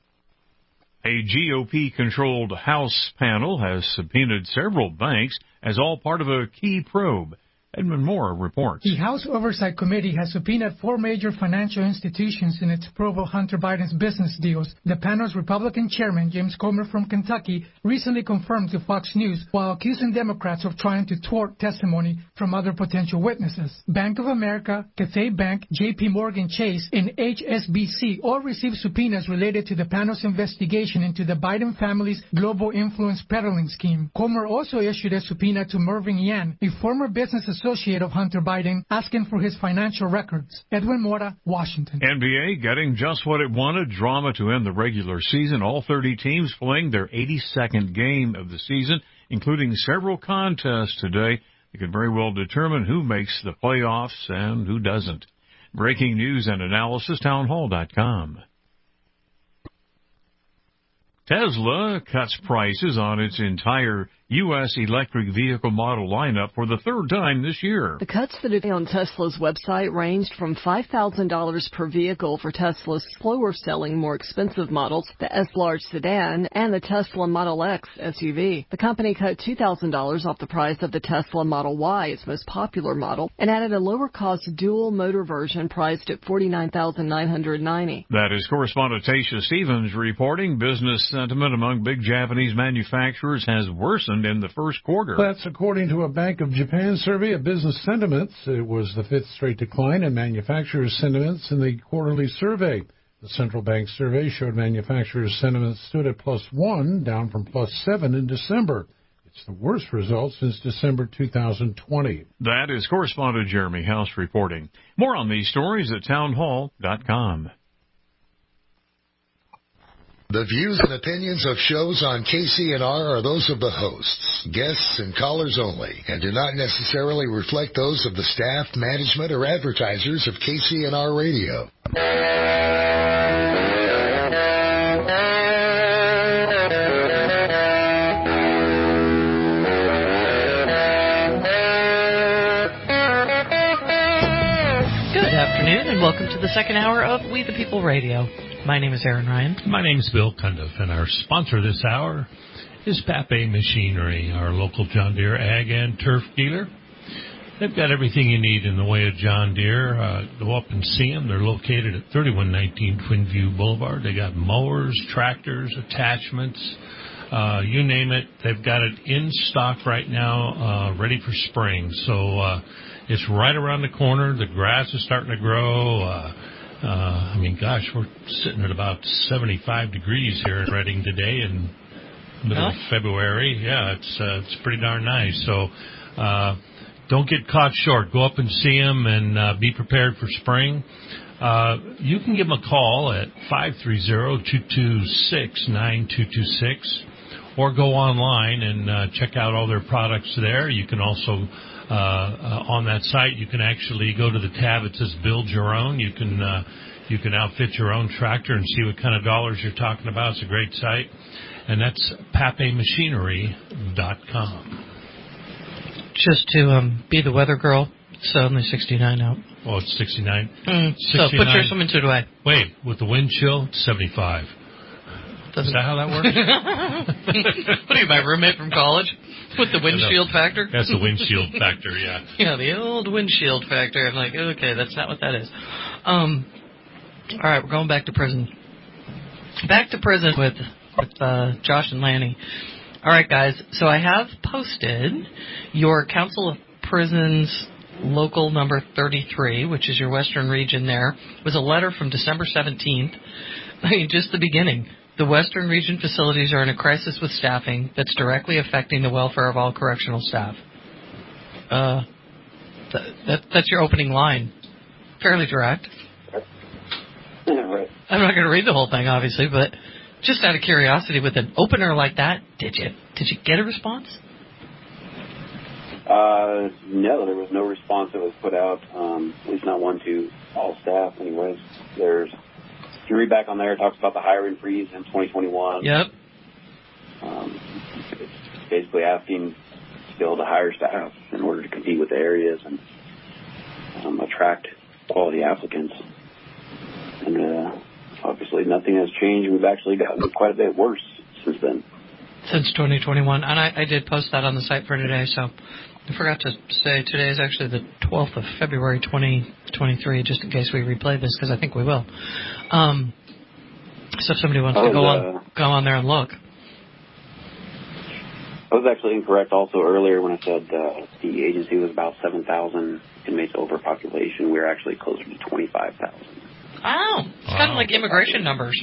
A G O P-controlled House panel has subpoenaed several banks as all part of a key probe. Edmund Moore reports. The House Oversight Committee has subpoenaed four major financial institutions in its probe of Hunter Biden's business deals. The panel's Republican chairman, James Comer from Kentucky, recently confirmed to Fox News while accusing Democrats of trying to thwart testimony from other potential witnesses. Bank of America, Cathay Bank, J P Morgan Chase, and H S B C all received subpoenas related to the panel's investigation into the Biden family's global influence peddling scheme. Comer also issued a subpoena to Mervyn Yan, a former business associate of Hunter Biden, asking for his financial records. Edwin Mora, Washington. N B A getting just what it wanted, drama to end the regular season. All thirty teams playing their eighty-second game of the season, including several contests today. You can very well determine who makes the playoffs and who doesn't. Breaking news and analysis, townhall dot com. Tesla cuts prices on its entire U S electric vehicle model lineup for the third time this year. The cuts that are on Tesla's website ranged from five thousand dollars per vehicle for Tesla's slower-selling, more expensive models, the S-Large sedan, and the Tesla Model X S U V. The company cut two thousand dollars off the price of the Tesla Model Y, its most popular model, and added a lower-cost dual-motor version priced at forty-nine thousand nine hundred ninety dollars. That is correspondent Tasha Stevens reporting. Business sentiment among big Japanese manufacturers has worsened in the first quarter. That's according to a Bank of Japan survey of business sentiments. It was the fifth straight decline in manufacturers' sentiments in the quarterly survey. The central bank survey showed manufacturers' sentiments stood at plus one, down from plus seven in December. It's the worst result since December two thousand twenty. That is correspondent Jeremy House reporting. More on these stories at townhall dot com. The views and opinions of shows on K C N R are those of the hosts, guests, and callers only, and do not necessarily reflect those of the staff, management, or advertisers of K C N R Radio. Good afternoon, and welcome to the second hour of We the People Radio. My name is Aaron Ryan. My name is Bill Cundiff, and our sponsor this hour is Pape Machinery, our local John Deere ag and turf dealer. They've got everything you need in the way of John Deere. Uh, go up and see them. They're located at thirty-one nineteen Twin View Boulevard. They got mowers, tractors, attachments, uh, you name it. They've got it in stock right now, uh, ready for spring. So uh, it's right around the corner. The grass is starting to grow. Uh, uh, I mean, gosh, we're sitting at about seventy-five degrees here in Reading today in middle of February. Yeah, it's uh, it's pretty darn nice. So uh, don't get caught short. Go up and see them and uh, be prepared for spring. Uh, you can give them a call at five three zero, two two six, nine two two six or go online and uh, check out all their products there. You can also, uh, uh, on that site, you can actually go to the tab that says Build Your Own. You can uh, you can outfit your own tractor and see what kind of dollars you're talking about. It's a great site. And that's pape machinery dot com. Just to um, be the weather girl, it's only sixty-nine out. Oh, it's sixty-nine? Mm, so put your swim into it away. Wait, with the wind chill, it's seventy-five. Doesn't Is that how that works? What are you, my roommate from college? With the windshield factor? That's the windshield factor, yeah. Yeah, the old windshield factor. I'm like, okay, that's not what that is. Um, all right, we're going back to prison. Back to prison with... with uh, Josh and Lanny. All right, guys. So I have posted your Council of Prisons local number thirty-three, which is your Western region there. It was a letter from December seventeenth. I mean, just the beginning. The Western region facilities are in a crisis with staffing that's directly affecting the welfare of all correctional staff. Uh, that, that, that's your opening line. Fairly direct. Yeah, right. I'm not going to read the whole thing, obviously, but... just out of curiosity, with an opener like that, did you did you get a response? Uh, no, there was no response that was put out, um, at least not one to all staff anyways. There's, if you read back on there, it talks about the hiring freeze in twenty twenty-one. Yep. Um, it's basically asking still to hire staff in order to compete with the areas and um, attract quality applicants. And, uh, obviously, nothing has changed. We've actually gotten quite a bit worse since then. Since twenty twenty-one. And I, I did post that on the site for today, so I forgot to say today is actually the twelfth of February, twenty twenty-three, just in case we replay this, because I think we will. Um, so if somebody wants was, to go uh, on go on there and look. I was actually incorrect also earlier when I said uh, the agency was about seven thousand inmates overpopulation. We're actually closer to twenty-five thousand. Oh, it's wow. Kind of like immigration numbers.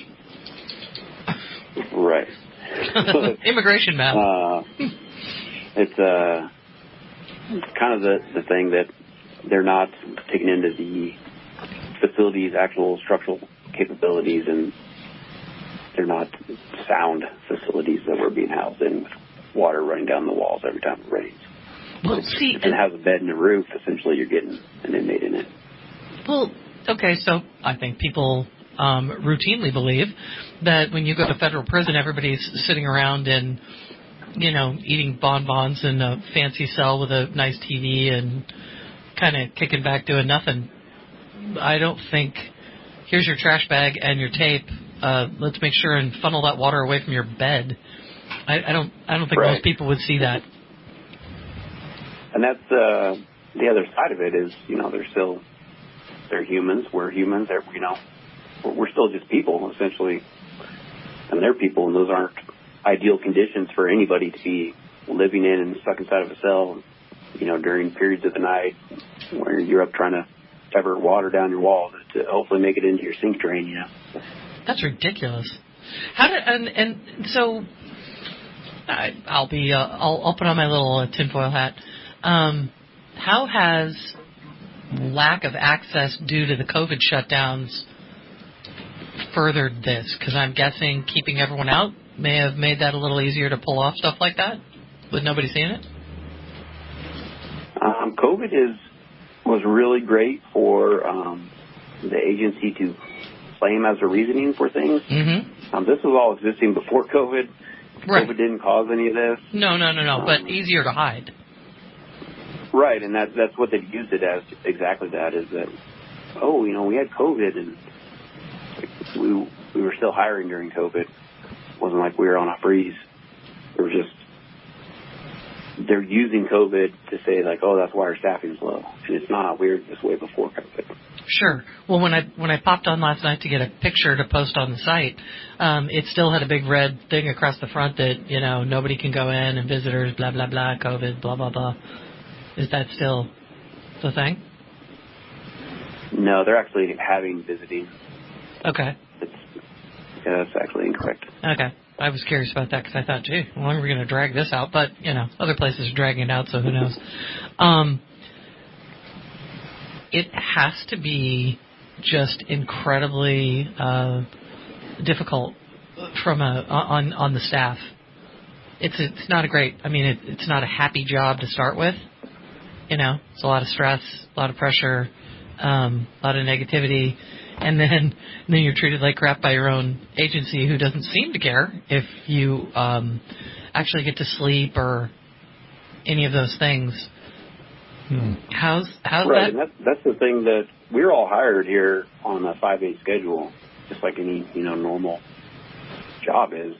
Right. Immigration map. Uh, it's uh, kind of the, the thing that they're not taking into the facility's actual structural capabilities, and they're not sound facilities that we're being housed in with water running down the walls every time it rains. Well, see, if it has a bed and a roof, essentially you're getting an inmate in it. Well, okay, so I think people um, routinely believe that when you go to federal prison, everybody's sitting around and, you know, eating bonbons in a fancy cell with a nice T V and kind of kicking back doing nothing. I don't think, here's your trash bag and your tape. Uh, let's make sure and funnel that water away from your bed. I, I don't. I don't think right. most people would see that. And that's uh, the other side of it is, you know, they're still. They're humans. We're humans. They're, you know, we're still just people, essentially. And they're people, and those aren't ideal conditions for anybody to be living in and stuck inside of a cell, you know, during periods of the night where you're up trying to divert water down your wall to hopefully make it into your sink drain, you know. That's ridiculous. How did, and, and so, I, I'll be, uh, I'll, I'll put on my little uh, tinfoil hat. Um, how has lack of access due to the COVID shutdowns furthered this? Because I'm guessing keeping everyone out may have made that a little easier to pull off stuff like that with nobody seeing it. Um, COVID is was really great for um, the agency to claim as a reasoning for things. Mm-hmm. Um, this was all existing before COVID. Right. COVID didn't cause any of this. No, no, no, no, um, but easier to hide. Right, and that, that's what they've used it as, exactly that, is that, oh, you know, we had COVID, and we we were still hiring during COVID. It wasn't like we were on a freeze. There was just they're using COVID to say, like, oh, that's why our staffing's low. And it's not. We were this way before COVID. Sure. Well, when I when I popped on last night to get a picture to post on the site, um, it still had a big red thing across the front that, you know, nobody can go in and visitors, blah, blah, blah, COVID, blah, blah, blah. Is that still the thing? No, they're actually having visiting. Okay. It's, yeah, that's actually incorrect. Okay. I was curious about that because I thought, gee, how long are we going to drag this out? But, you know, other places are dragging it out, so who knows. Um, it has to be just incredibly uh, difficult from a on on the staff. It's it's not a great. I mean, it, it's not a happy job to start with. You know, it's a lot of stress, a lot of pressure, um, a lot of negativity, and then and then you're treated like crap by your own agency, who doesn't seem to care if you um, actually get to sleep or any of those things. Hmm. How's how's right, that? And that's that's the thing, that we're all hired here on a five eight schedule, just like any you know normal job is.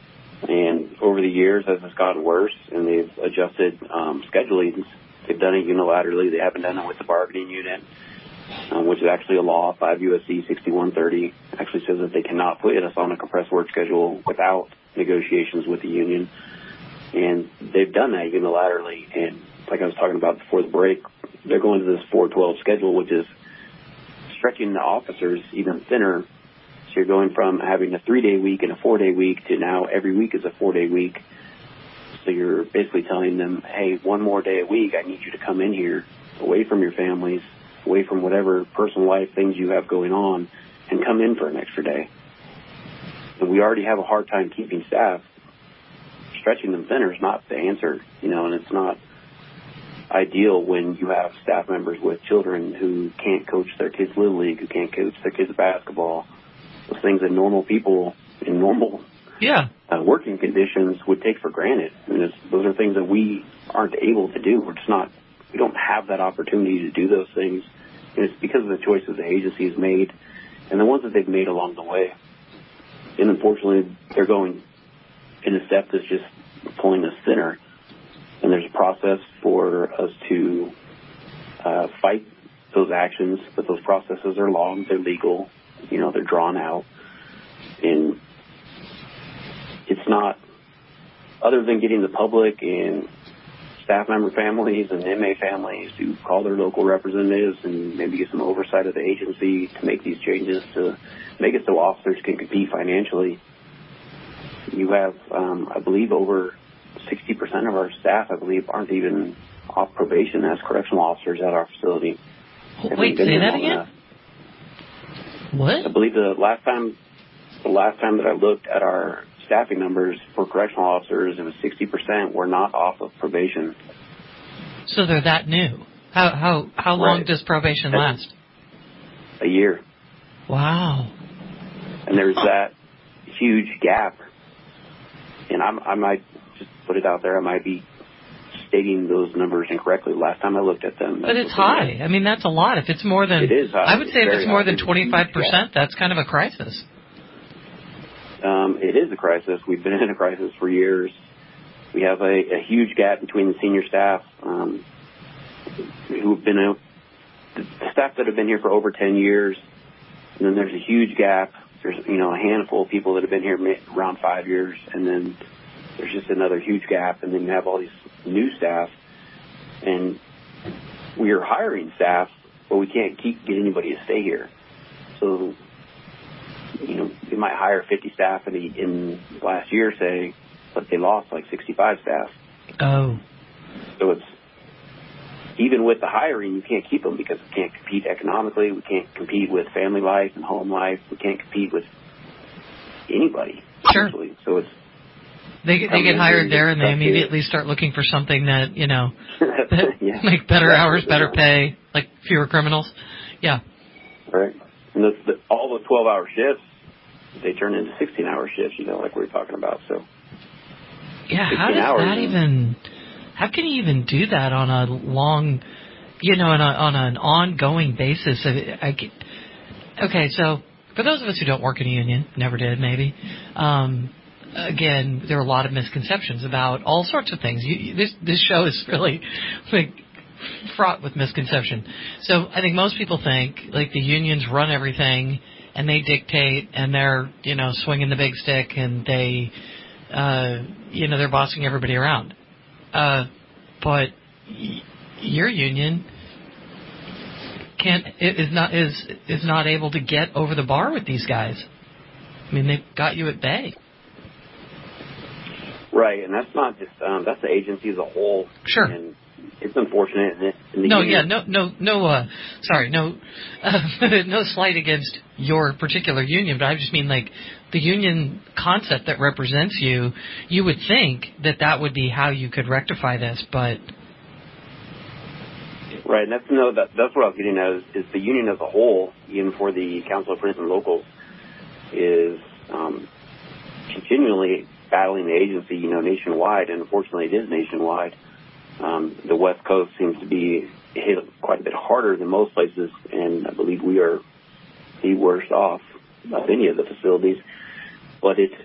And over the years, as it's gotten worse, and they've adjusted um, schedulings, they've done it unilaterally. They haven't done it with the bargaining unit, um, which is actually a law. five U S C sixty-one thirty actually says that they cannot put us on a compressed work schedule without negotiations with the union. And they've done that unilaterally. And like I was talking about before the break, they're going to this four twelve schedule, which is stretching the officers even thinner. So you're going from having a three-day week and a four-day week to now every week is a four-day week. So you're basically telling them, hey, one more day a week, I need you to come in here away from your families, away from whatever personal life things you have going on, and come in for an extra day. And we already have a hard time keeping staff. Stretching them thinner is not the answer, you know, and it's not ideal when you have staff members with children who can't coach their kids' Little League, who can't coach their kids' basketball. Those things that normal people in normal yeah. uh, working conditions would take for granted. And it's, those are things that we aren't able to do. We're just not, we don't have that opportunity to do those things. And it's because of the choices the agency has made and the ones that they've made along the way. And unfortunately, they're going in a step that's just pulling us thinner. And there's a process for us to uh, fight those actions, but those processes are long, they're legal, you know, they're drawn out. And it's not, other than getting the public and staff member families and inmate families to call their local representatives and maybe get some oversight of the agency to make these changes to make it so officers can compete financially. You have, um, I believe, over sixty percent of our staff, I believe, aren't even off probation as correctional officers at our facility. Wait, say that again? Enough. What? I believe the last time, the last time that I looked at our staffing numbers for correctional officers, it was sixty percent were not off of probation. So they're that new. How how how long right. does probation last? A year. Wow. And there's huh. that huge gap. And I'm, I might just put it out there, I might be stating those numbers incorrectly. Last time I looked at them. But it's high. I mean, that's a lot. If it's more than, it is high. I would say it's if it's more high. than twenty-five percent, that's kind of a crisis. Um, it is a crisis. We've been in a crisis for years. We have a, a huge gap between the senior staff um, who have been a, the staff that have been here for over ten years, and then there's a huge gap. There's, you know, a handful of people that have been here around five years, and then there's just another huge gap, and then you have all these new staff, and we are hiring staff, but we can't keep get anybody to stay here. So, you know, they might hire fifty staff in, the, in last year, say, but they lost like sixty-five staff. Oh. So it's, even with the hiring, you can't keep them because we can't compete economically. We can't compete with family life and home life. We can't compete with anybody. Sure. Essentially. So it's, They get, they get hired there and they immediately start looking for something that, you know, that yeah. make better hours, better pay, like fewer criminals. Yeah. Right. And the, the, all the twelve-hour shifts, they turn into sixteen-hour shifts, you know, like we were talking about. So. Yeah, how does that even, how can you even do that on a long, you know, on, a, on an ongoing basis? I, I, okay, so for those of us who don't work in a union, never did maybe, um, again, there are a lot of misconceptions about all sorts of things. You, you, this this show is really like fraught with misconception. So I think most people think like the unions run everything and they dictate and they're, you know, swinging the big stick and they, uh, you know, they're bossing everybody around. Uh, but y- your union can't is not is is not able to get over the bar with these guys. I mean, they've got you at bay. Right, and that's not just um, that's the agency as a whole. Sure. And it's unfortunate. And the, and the no, union, yeah, no, no, no. Uh, sorry, no, uh, no slight against your particular union, but I just mean like the union concept that represents you. You would think that that would be how you could rectify this, but. Right, and that's no, that, that's what I was getting at is, is the union as a whole, even for the Council of Prince and Locals, is um, continually battling the agency, you know, nationwide, and unfortunately it is nationwide. Um, the West Coast seems to be hit quite a bit harder than most places, and I believe we are the worst off of any of the facilities. But it,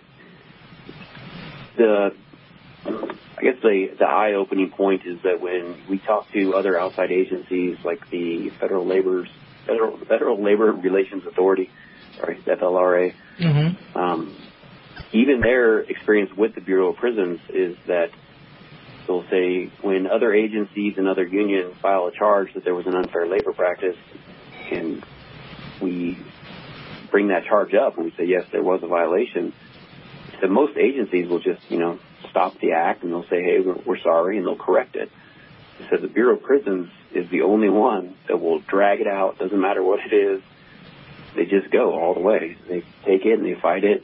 the, I guess the, the eye-opening point is that when we talk to other outside agencies like the Federal Labor Federal, Federal Labor Relations Authority, sorry, F L R A, mm-hmm. um, even their experience with the Bureau of Prisons is that they'll say when other agencies and other unions file a charge that there was an unfair labor practice, and we bring that charge up and we say, yes, there was a violation, that most agencies will just, you know, stop the act and they'll say, hey, we're, we're sorry, and they'll correct it. So the Bureau of Prisons is the only one that will drag it out. Doesn't matter what it is. They just go all the way. They take it and they fight it.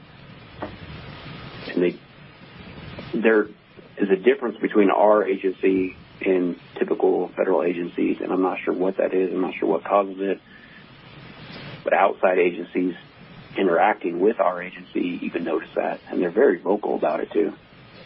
And they, there is a difference between our agency and typical federal agencies, and I'm not sure what that is. I'm not sure what causes it. But outside agencies interacting with our agency even notice that, and they're very vocal about it too.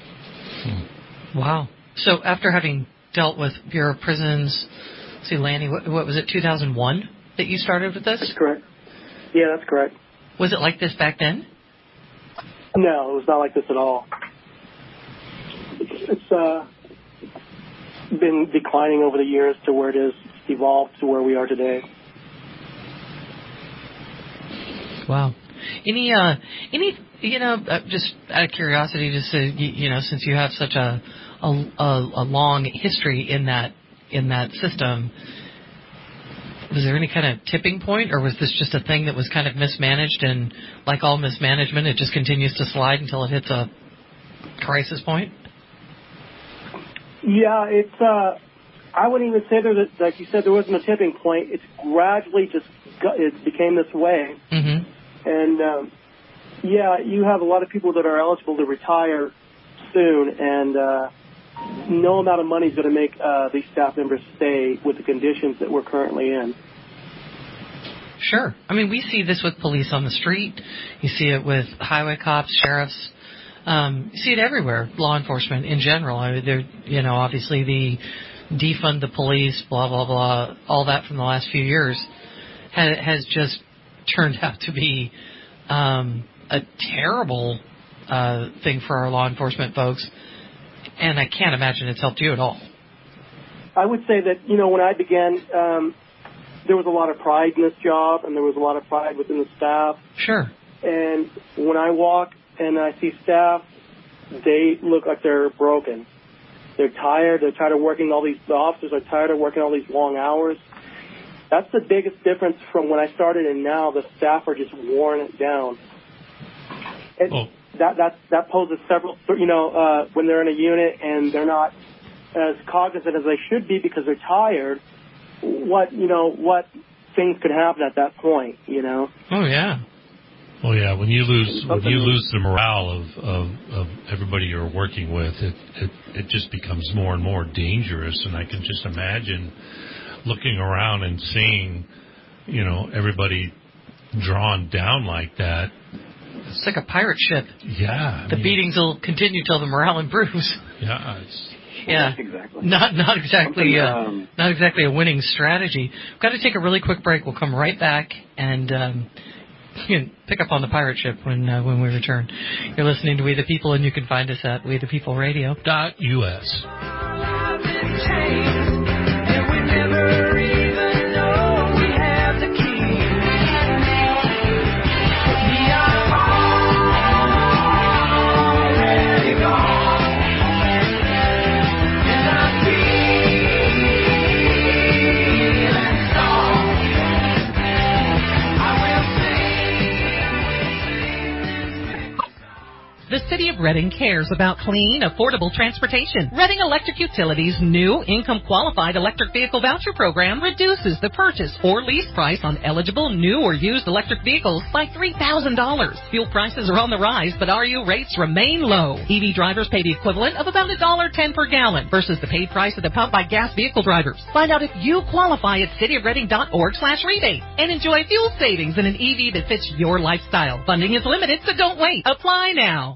Wow. So after having dealt with Bureau of Prisons, see, Lanny, what, what was it, two thousand one that you started with this? That's correct. Yeah, that's correct. Was it like this back then? No, it was not like this at all. It's, it's uh, been declining over the years to where it is evolved to where we are today. Wow. Any, uh, any, you know, uh, just out of curiosity, just to, you, you know, since you have such a, a, a, a long history in that, in that system, was there any kind of tipping point, or was this just a thing that was kind of mismanaged, and like all mismanagement, it just continues to slide until it hits a crisis point? Yeah, it's, uh, I wouldn't even say there that, like you said, there wasn't a tipping point. It's gradually just, got, it became this way. Mm-hmm. And, um, yeah, you have a lot of people that are eligible to retire soon, and uh, no amount of money is going to make uh, these staff members stay with the conditions that we're currently in. Sure. I mean, we see this with police on the street. You see it with highway cops, sheriffs. Um, you see it everywhere, law enforcement in general. I mean, they're, you know, obviously the defund the police, blah, blah, blah, all that from the last few years has, has just turned out to be um, a terrible uh, thing for our law enforcement folks. And I can't imagine it's helped you at all. I would say that, you know, when I began, um, there was a lot of pride in this job, and there was a lot of pride within the staff. Sure. And when I walk and I see staff, they look like they're broken. They're tired. They're tired of working all these, the officers are tired of working all these long hours. That's the biggest difference from when I started and now. The staff are just worn down. It, oh. That that that poses several, you know, uh, when they're in a unit and they're not as cognizant as they should be because they're tired. What you know, what things could happen at that point, you know? Oh yeah. Oh yeah. When you lose when you lose the morale of, of, of everybody you're working with, it, it it just becomes more and more dangerous. And I can just imagine looking around and seeing, you know, everybody drawn down like that. It's like a pirate ship. Yeah. I the mean, beatings will continue till the morale improves. Yeah. It's, yeah. Exactly. Not not exactly uh, um, not exactly a winning strategy. We've got to take a really quick break. We'll come right back and um, you can pick up on the pirate ship when uh, when we return. You're listening to We the People, and you can find us at we the people radio dot U S. The City of Reading cares about clean, affordable transportation. Reading Electric Utilities' new income-qualified electric vehicle voucher program reduces the purchase or lease price on eligible new or used electric vehicles by three thousand dollars. Fuel prices are on the rise, but R U rates remain low. E V drivers pay the equivalent of about one dollar ten per gallon versus the paid price at the pump by gas vehicle drivers. Find out if you qualify at cityofreading.org slash rebate and enjoy fuel savings in an E V that fits your lifestyle. Funding is limited, so don't wait. Apply now.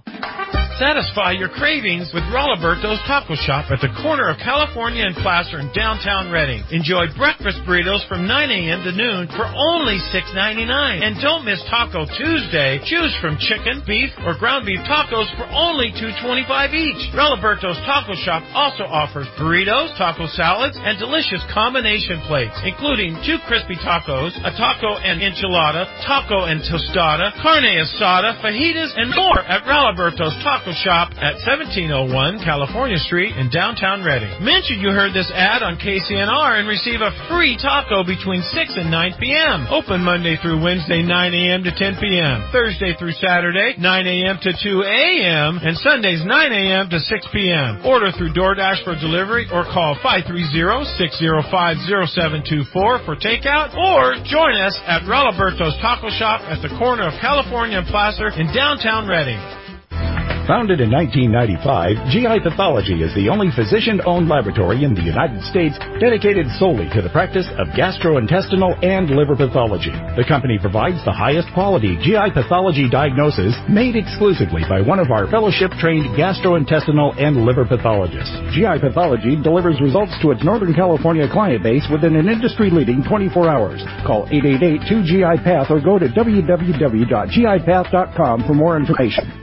Satisfy your cravings with Rolliberto's Taco Shop at the corner of California and Placer in downtown Reading. Enjoy breakfast burritos from nine a.m. to noon for only six ninety-nine. And don't miss Taco Tuesday. Choose from chicken, beef, or ground beef tacos for only two twenty-five each. Rolliberto's Taco Shop also offers burritos, taco salads, and delicious combination plates, including two crispy tacos, a taco and enchilada, taco and tostada, carne asada, fajitas, and more at Rolliberto's Taco Shop at seventeen oh one California Street in downtown Reading. Mention you heard this ad on K C N R and receive a free taco between six and nine p.m. Open Monday through Wednesday, nine a.m. to ten p.m. Thursday through Saturday, nine a.m. to two a.m. and Sundays, nine a.m. to six p.m. Order through DoorDash for delivery or call five three zero, six zero five, zero seven two four for takeout, or join us at Rolliberto's Taco Shop at the corner of California and Placer in downtown Reading. Founded in nineteen ninety-five, G I Pathology is the only physician-owned laboratory in the United States dedicated solely to the practice of gastrointestinal and liver pathology. The company provides the highest quality G I pathology diagnosis made exclusively by one of our fellowship-trained gastrointestinal and liver pathologists. G I Pathology delivers results to its Northern California client base within an industry-leading twenty-four hours. Call eight eight eight, two G I Path or go to w w w dot g i path dot com for more information.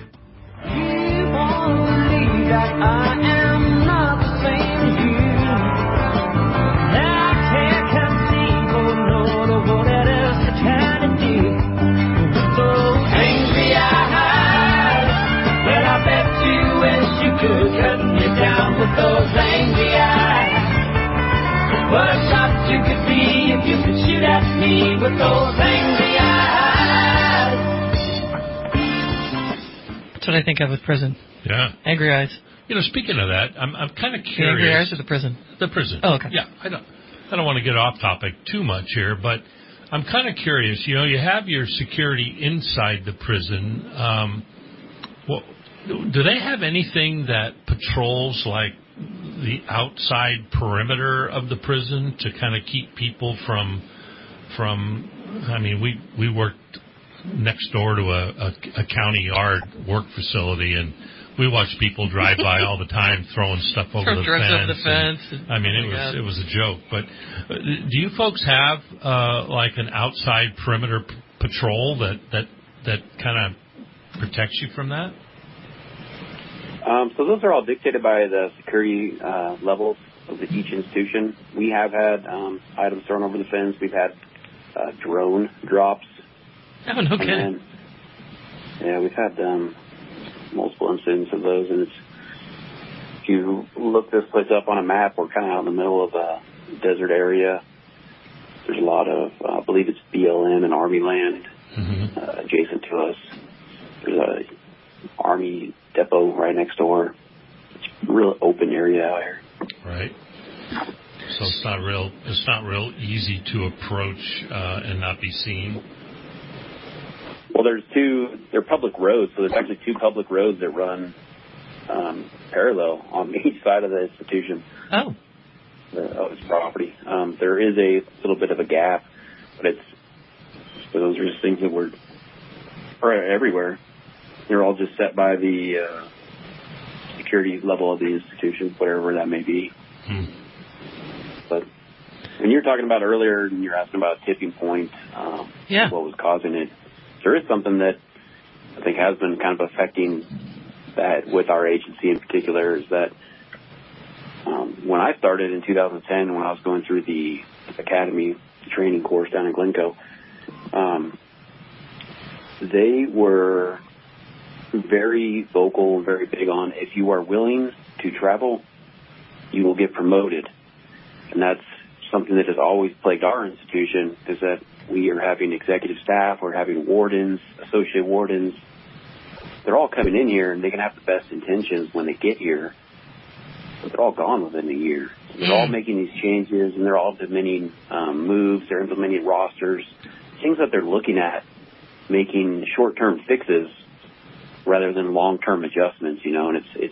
That I am not the same as you. I can't conceive or know what it is to try to do. With those angry eyes, well, I bet you wish you could cut me down with those angry eyes. What a shot you could be if you could shoot at me with those angry eyes. That's what I think of with prison. Yeah. Angry eyes. You know, speaking of that, I'm I'm kind of The curious. angry eyes or the prison? The prison. Oh, okay. Yeah, I don't I don't want to get off topic too much here, but I'm kind of curious. You know, you have your security inside the prison. Um, well, do they have anything that patrols like the outside perimeter of the prison to kind of keep people from from? I mean, we we worked next door to a, a, a county yard work facility, and we watched people drive by all the time throwing stuff over Throw the drugs fence. over the fence. And, And, I mean, oh it my was God. it was a joke. But uh, do you folks have uh, like an outside perimeter p- patrol that that that kind of protects you from that? Um, so those are all dictated by the security uh, levels of the, each institution. We have had um, items thrown over the fence. We've had uh, drone drops. Oh, no kidding. And, yeah, we've had um, multiple incidents of those. And it's, if you look this place up on a map, we're kind of out in the middle of a desert area. There's a lot of, uh, I believe it's B L M and Army land mm-hmm. uh, adjacent to us. There's a Army depot right next door. It's a real open area out here. Right. So it's not real. It's not real easy to approach uh, and not be seen. Well, there's two. They're public roads, so there's actually two public roads that run um, parallel on each side of the institution. Oh. The, of its property. Um, there is a little bit of a gap, but it's. So those are just things that were are everywhere. They're all just set by the uh, security level of the institution, whatever that may be. Hmm. But when you were talking about earlier, and you're asking about a tipping point, um, yeah. what was causing it? there is something that I think has been kind of affecting that with our agency in particular is that um, when I started in two thousand ten, when I was going through the academy training course down in Glencoe, um, they were very vocal and very big on if you are willing to travel, you will get promoted. And that's something that has always plagued our institution, is that we are having executive staff, we're having wardens, associate wardens. They're all coming in here and they can have the best intentions when they get here, but they're all gone within a year. They're all making these changes and they're all implementing um, moves, they're implementing rosters, things that they're looking at, making short-term fixes rather than long-term adjustments, you know, and it's, it's,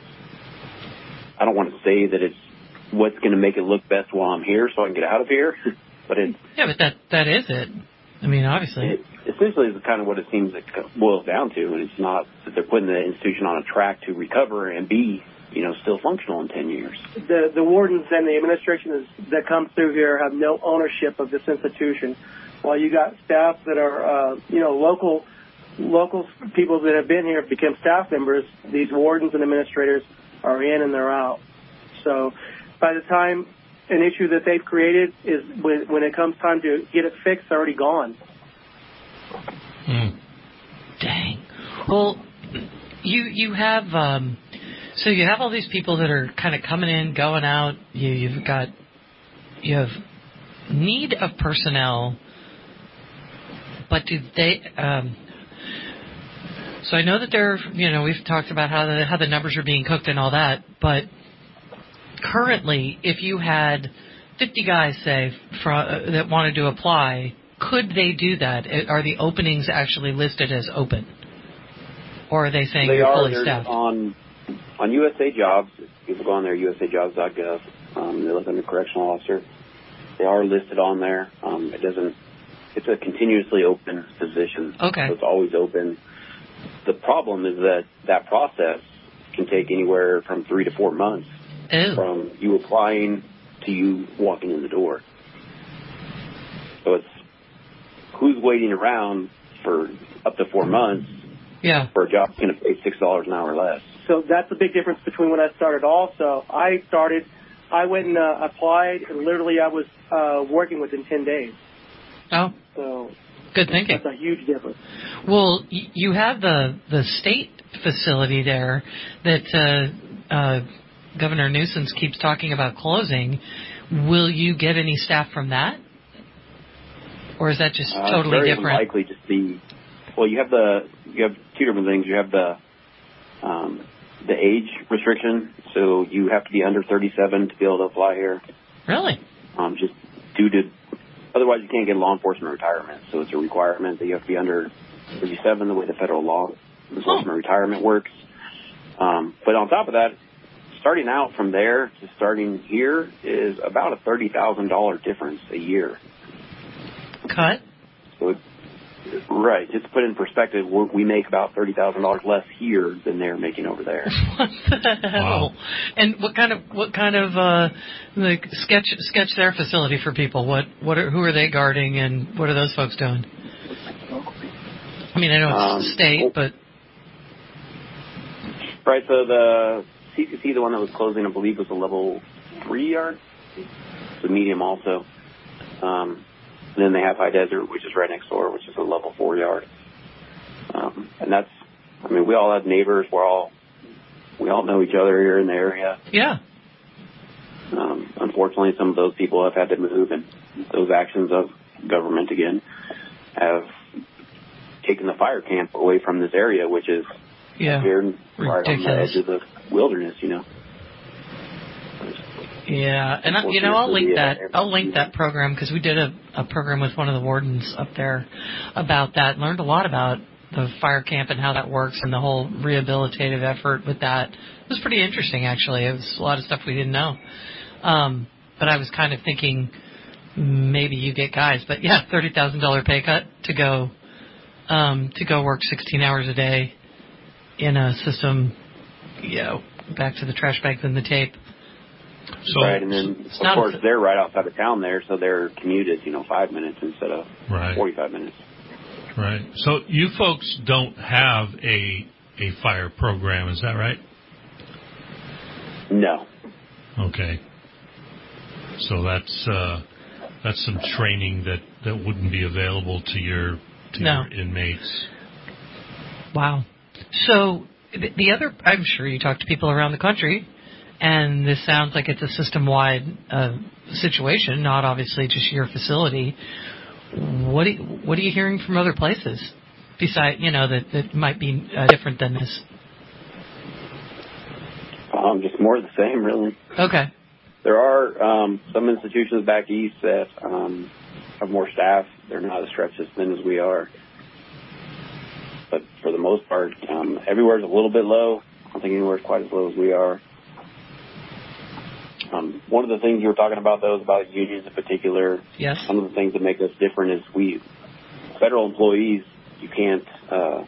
I don't want to say that it's what's going to make it look best while I'm here so I can get out of here, but it's... Yeah, but that, that is it. I mean, obviously. It essentially is kind of what it seems it boils down to, and it's not that they're putting the institution on a track to recover and be, you know, still functional in ten years. The, the wardens and the administration is, that come through here have no ownership of this institution. While you got staff that are, uh, you know, local local people that have been here have become staff members, these wardens and administrators are in and they're out. So by the time an issue that they've created is when, when it comes time to get it fixed, they're already gone. Mm. Dang. Well, you you have um, so you have all these people that are kind of coming in, going out. You you've got you have need of personnel, but do they? Um, so I know that they're, you know, we've talked about how the how the numbers are being cooked and all that, but currently, if you had fifty guys, say, for, uh, that wanted to apply, could they do that? Are the openings actually listed as open? Or are they saying they you're are, fully they're staffed? On, on U S A Jobs, people go on there, U S A jobs dot gov, um, they look under correctional officer. They are listed on there. Um, it doesn't, it's a continuously open position. Okay. So it's always open. The problem is that that process can take anywhere from three to four months. Ew. From you applying to you walking in the door. So it's who's waiting around for up to four months yeah. for a job that's going to pay six dollars an hour less. So that's the big difference between when I started also. I started, I went and uh, applied, and literally I was uh, working within ten days. Oh. So good thinking. That's a huge difference. Well, y- you have the, the state facility there that uh, uh, Governor Newsom keeps talking about closing. Will you get any staff from that? Or is that just uh, totally very different? Unlikely to see. Well, you have the you have two different things. You have the um, the age restriction, so you have to be under thirty-seven to be able to apply here. Really? Um, just due to otherwise you can't get law enforcement retirement. So it's a requirement that you have to be under thirty-seven, the way the federal law enforcement oh. retirement works. Um, but on top of that, starting out from there to starting here is about a thirty thousand dollars difference a year. Cut? So it, right. Just to put it in perspective, we're, we make about thirty thousand dollars less here than they're making over there. What the hell? Wow. And what kind of what kind of uh, like sketch sketch their facility for people? What what are, who are they guarding, and what are those folks doing? I mean, I know it's um, state, but right. So the C C C, the one that was closing, I believe, was a level three yard. The medium also. Um, and then they have High Desert, which is right next door, which is a level four yard. Um, and that's, I mean, we all have neighbors. We're all, we all know each other here in the area. Yeah. Um, unfortunately, some of those people have had to move, and those actions of government, again, have taken the fire camp away from this area, which is yeah. here right on the edge of the wilderness, you know. Yeah, and I, you know, I'll link that. I'll link that program because we did a, a program with one of the wardens up there about that. Learned a lot about the fire camp and how that works and the whole rehabilitative effort with that. It was pretty interesting, actually. It was a lot of stuff we didn't know. Um, but I was kind of thinking maybe you get guys, but yeah, thirty thousand dollar pay cut to go um, to go work sixteen hours a day in a system. You know, back to the trash bags and the tape. So, right, and then, of course, they're right outside of town there, so their commute is, you know, five minutes instead of right. forty-five minutes. Right. So you folks don't have a a fire program, is that right? No. Okay. So that's uh, that's some training that, that wouldn't be available to your to No. your inmates. Wow. So the, the other, I'm sure you talk to people around the country, and this sounds like it's a system-wide uh, situation, not obviously just your facility. What do you, what are you hearing from other places, besides, you know, that, that might be uh, different than this? Um, just more of the same, really. Okay. There are um, some institutions back east that um, have more staff. They're not as stretched as thin as we are. But for the most part, um, everywhere's a little bit low. I don't think anywhere's quite as low as we are. Um, one of the things you were talking about, though, is about unions in particular. Yes. Some of the things that make us different is we, federal employees, you can't, uh,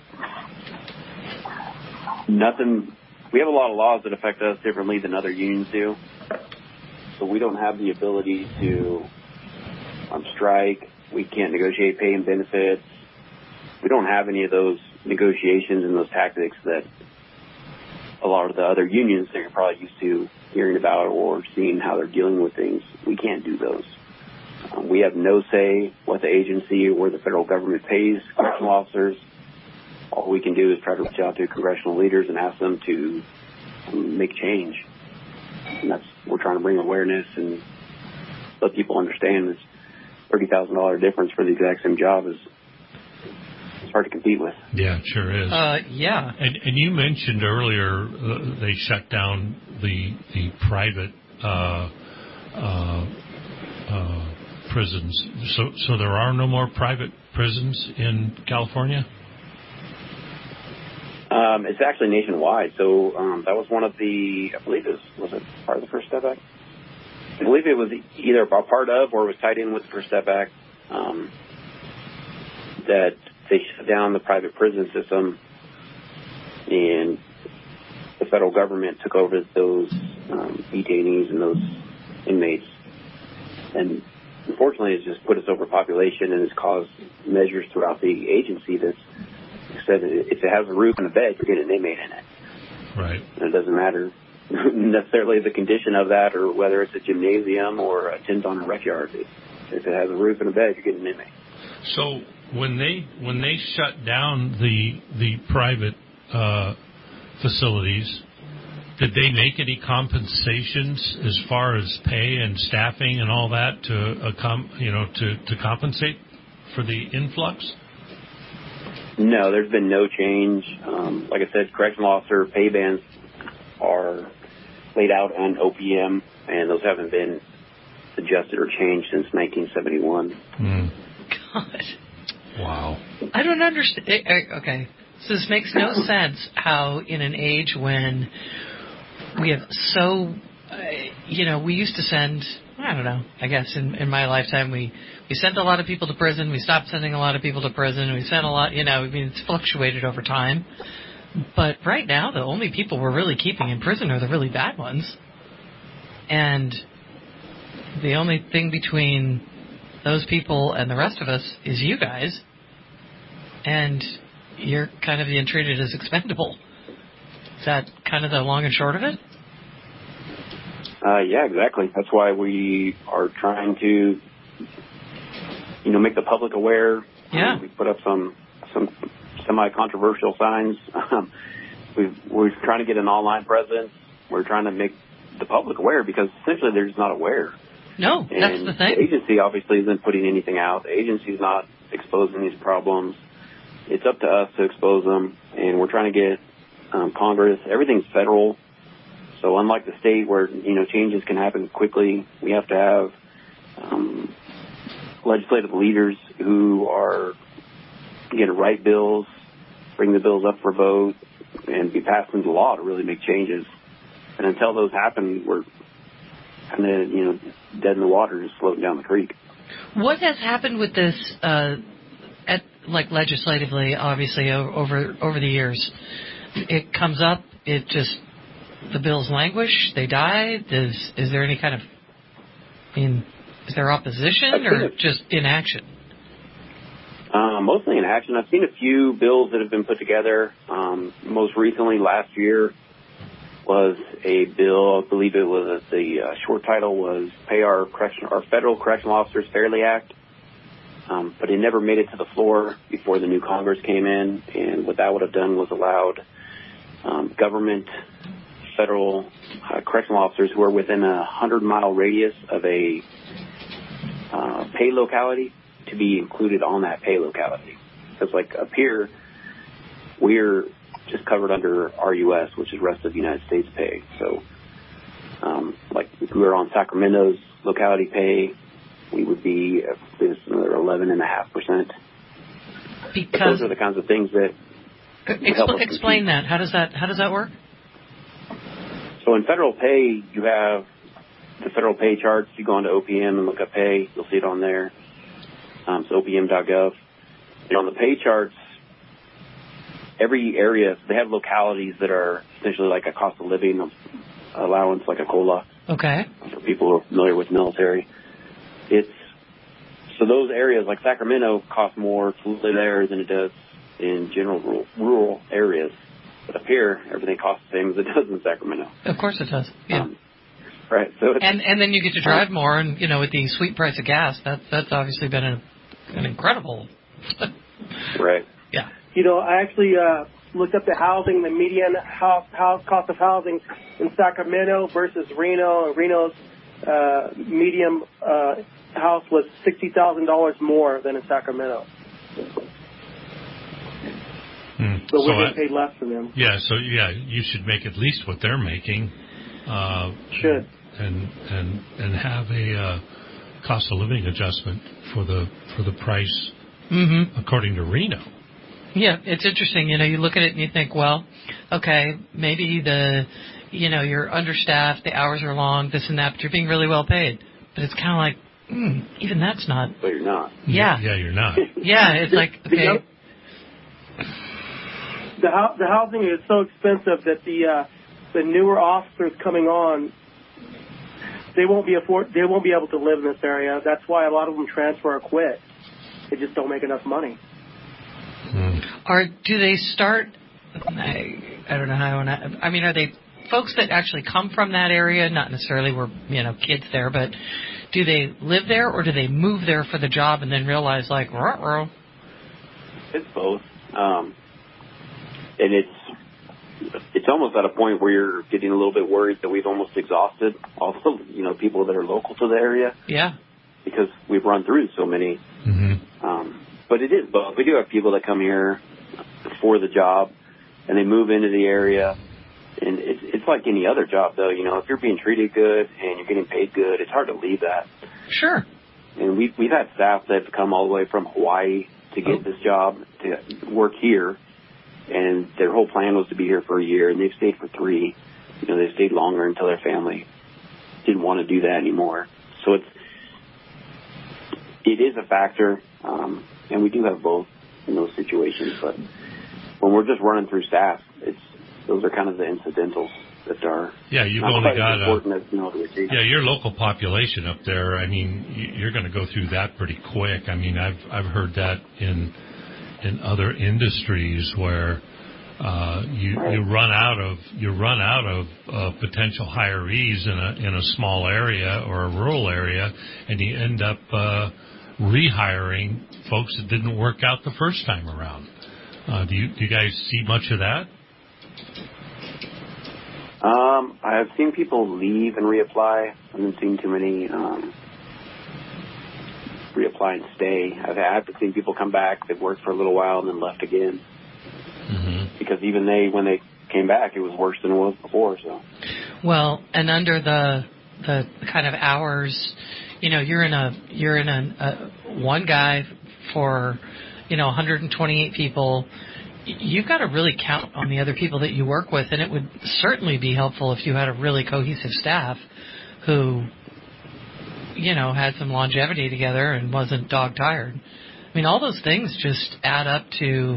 nothing, we have a lot of laws that affect us differently than other unions do. So we don't have the ability to um, strike. We can't negotiate pay and benefits. We don't have any of those negotiations and those tactics that a lot of the other unions that you're probably used to hearing about or seeing how they're dealing with things. We can't do those. Um, we have no say what the agency or the federal government pays correctional officers. All we can do is try to reach out to congressional leaders and ask them to um, make change. And that's, we're trying to bring awareness and let people understand this thirty thousand dollars difference for the exact same job is it's hard to compete with. Yeah, it sure is. Uh, yeah. And, and you mentioned earlier uh, they shut down the the private uh, uh, uh, prisons. So so there are no more private prisons in California? Um, it's actually nationwide. So um, that was one of the, I believe it was, was it part of the First Step Act? I believe it was either a part of or was tied in with the First Step Act um, that they shut down the private prison system and the federal government took over those um, detainees and those inmates. And unfortunately, it's just put us over population and has caused measures throughout the agency that's said if it has a roof and a bed, you get an inmate in it. Right. And it doesn't matter necessarily the condition of that or whether it's a gymnasium or a ten-ton rec yard. If it has a roof and a bed, you get an inmate. So when they when they shut down the the private uh, facilities, did they make any compensations as far as pay and staffing and all that to uh, com- you know to, to compensate for the influx? No, there's been no change. Um, like I said, correctional officer pay bands are laid out on O P M, and those haven't been adjusted or changed since nineteen seventy-one. Mm. God. Wow. I don't understand. Okay. So this makes no sense how in an age when we have so, uh, you know, we used to send, I don't know, I guess in, in my lifetime we, we sent a lot of people to prison. We stopped sending a lot of people to prison. We sent a lot, you know, I mean, it's fluctuated over time. But right now, the only people we're really keeping in prison are the really bad ones. And the only thing between those people and the rest of us is you guys. And you're kind of being treated as expendable. Is that kind of the long and short of it? Uh, yeah, exactly. That's why we are trying to, you know, make the public aware. Yeah. Um, we put up some some semi-controversial signs. Um, we've, we're trying to get an online presence. We're trying to make the public aware because essentially they're just not aware. No, and that's the thing. The agency obviously isn't putting anything out. The agency's not exposing these problems. It's up to us to expose them, and we're trying to get um, Congress. Everything's federal, so unlike the state where you know changes can happen quickly, we have to have um, legislative leaders who are going to write bills, bring the bills up for vote, and be passed into law to really make changes. And until those happen, we're kind of you know dead in the water, just floating down the creek. What has happened with this, uh, at like legislatively, obviously over over the years? It comes up, it just the bills languish, they die. Does is there any kind of, I mean, is there opposition or just inaction? Um, Uh, mostly in action. I've seen a few bills that have been put together. Um, most recently, last year, was a bill. I believe it was the uh, short title was "Pay Our Correction, Our Federal Correctional Officers Fairly Act," um, but it never made it to the floor before the new Congress came in. And what that would have done was allowed um, government, federal uh, correctional officers who are within a hundred mile radius of a uh, pay locality to be included on that pay locality. Because, like up here, we're just covered under R U S, which is Rest of United States Pay. So, um, like if we were on Sacramento's locality pay, we would be this another eleven and a half percent. Because those are the kinds of things that Expl- help us explain compete. that. How does that how does that work? So in federal pay, you have the federal pay charts. You go onto O P M and look up pay. You'll see it on there. Um, it's O P M dot gov. And on the pay charts, every area, they have localities that are essentially like a cost of living allowance, like a COLA. Okay. For people who are familiar with military. It's, so those areas like Sacramento cost more to live there than it does in general rural, rural areas. But up here, everything costs the same as it does in Sacramento. Of course it does. Yeah. Um, right. So it's, and and then you get to drive more, and you know, with the sweet price of gas, that's that's obviously been a, an incredible. Right. Yeah. You know, I actually uh, looked up the housing, the median house, house cost of housing in Sacramento versus Reno. Reno's uh, medium uh, house was sixty thousand dollars more than in Sacramento. Hmm. So we're So, getting uh, paid less than them. Yeah, so yeah, you should make at least what they're making. Uh, should. And and and have a uh, cost of living adjustment for the for the price Mm-hmm. according to Reno. Yeah, it's interesting. You know, you look at it and you think, well, okay, maybe the, you know, you're understaffed, the hours are long, this and that, but you're being really well paid. But it's kind of like, mm, even that's not. But you're not. Yeah. Yeah, you're not. Yeah, it's like, okay. The ho- the housing is so expensive that the uh, the newer officers coming on, they won't be afford they won't be able to live in this area. That's why a lot of them transfer or quit. They just don't make enough money. Or do they start, I, I don't know how I want to, I mean, are they folks that actually come from that area, not necessarily were, you know, kids there, but do they live there or do they move there for the job and then realize, like, ruh-roh? It's both. Um, and it's it's almost at a point where you're getting a little bit worried that we've almost exhausted all the, you know, people that are local to the area. Yeah. Because we've run through so many. Mm-hmm. Um, but it is both. We do have people that come here for the job, and they move into the area. And it's, it's like any other job, though. You know, if you're being treated good and you're getting paid good, it's hard to leave that. Sure. And we've, we've had staff that have come all the way from Hawaii to get oh. this job, to work here. And their whole plan was to be here for a year, and they've stayed for three. You know, they've stayed longer until their family didn't want to do that anymore. So it's, it is a factor, um, and we do have both in those situations. But when we're just running through staff, it's those are kind of the incidentals that are. Yeah, you've not only quite got as a. important as, you know, the occasion. Yeah, your local population up there. I mean, you're going to go through that pretty quick. I mean, I've I've heard that in in other industries where. Uh, you, you run out of you run out of uh, potential hirees in a in a small area or a rural area, and you end up uh, rehiring folks that didn't work out the first time around. Uh, do you do you guys see much of that? Um, I've seen people leave and reapply. I haven't seen too many um, reapply and stay. I've had seen people come back. They've worked for a little while and then left again. Mm-hmm. Because even they, when they came back, it was worse than it was before. So, well, and under the the kind of hours, you know, you're in a you're in a, a one guy for, you know, one hundred twenty-eight people. You've got to really count on the other people that you work with, and it would certainly be helpful if you had a really cohesive staff who, you know, had some longevity together and wasn't dog tired. I mean, all those things just add up to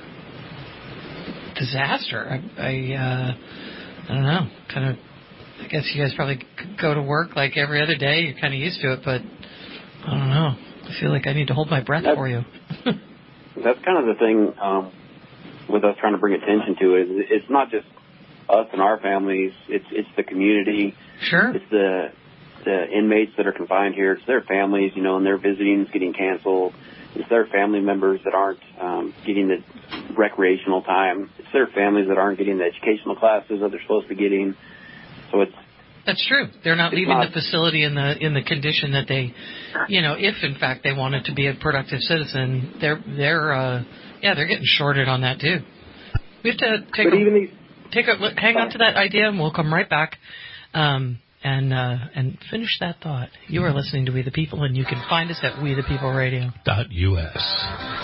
disaster. I, I, uh, I don't know. Kind of. I guess you guys probably go to work like every other day. You're kind of used to it, but I don't know. I feel like I need to hold my breath That's, for you. that's kind of the thing um, with us trying to bring attention to it. It's not just us and our families. It's it's the community. Sure. It's the the inmates that are confined here. It's their families, you know, and their visitings getting canceled. It's their family members that aren't um, getting the recreational time. It's their families that aren't getting the educational classes that they're supposed to be getting. So it's That's true. They're not It's leaving not- the facility in the in the condition that they, you know, if in fact they wanted to be a productive citizen, they're they're uh, yeah they're getting shorted on that too. We have to take But a, even these- take a look- hang on to that idea, and we'll come right back um, and uh, and finish that thought. You are listening to We the People, and you can find us at we the people radio dot U S.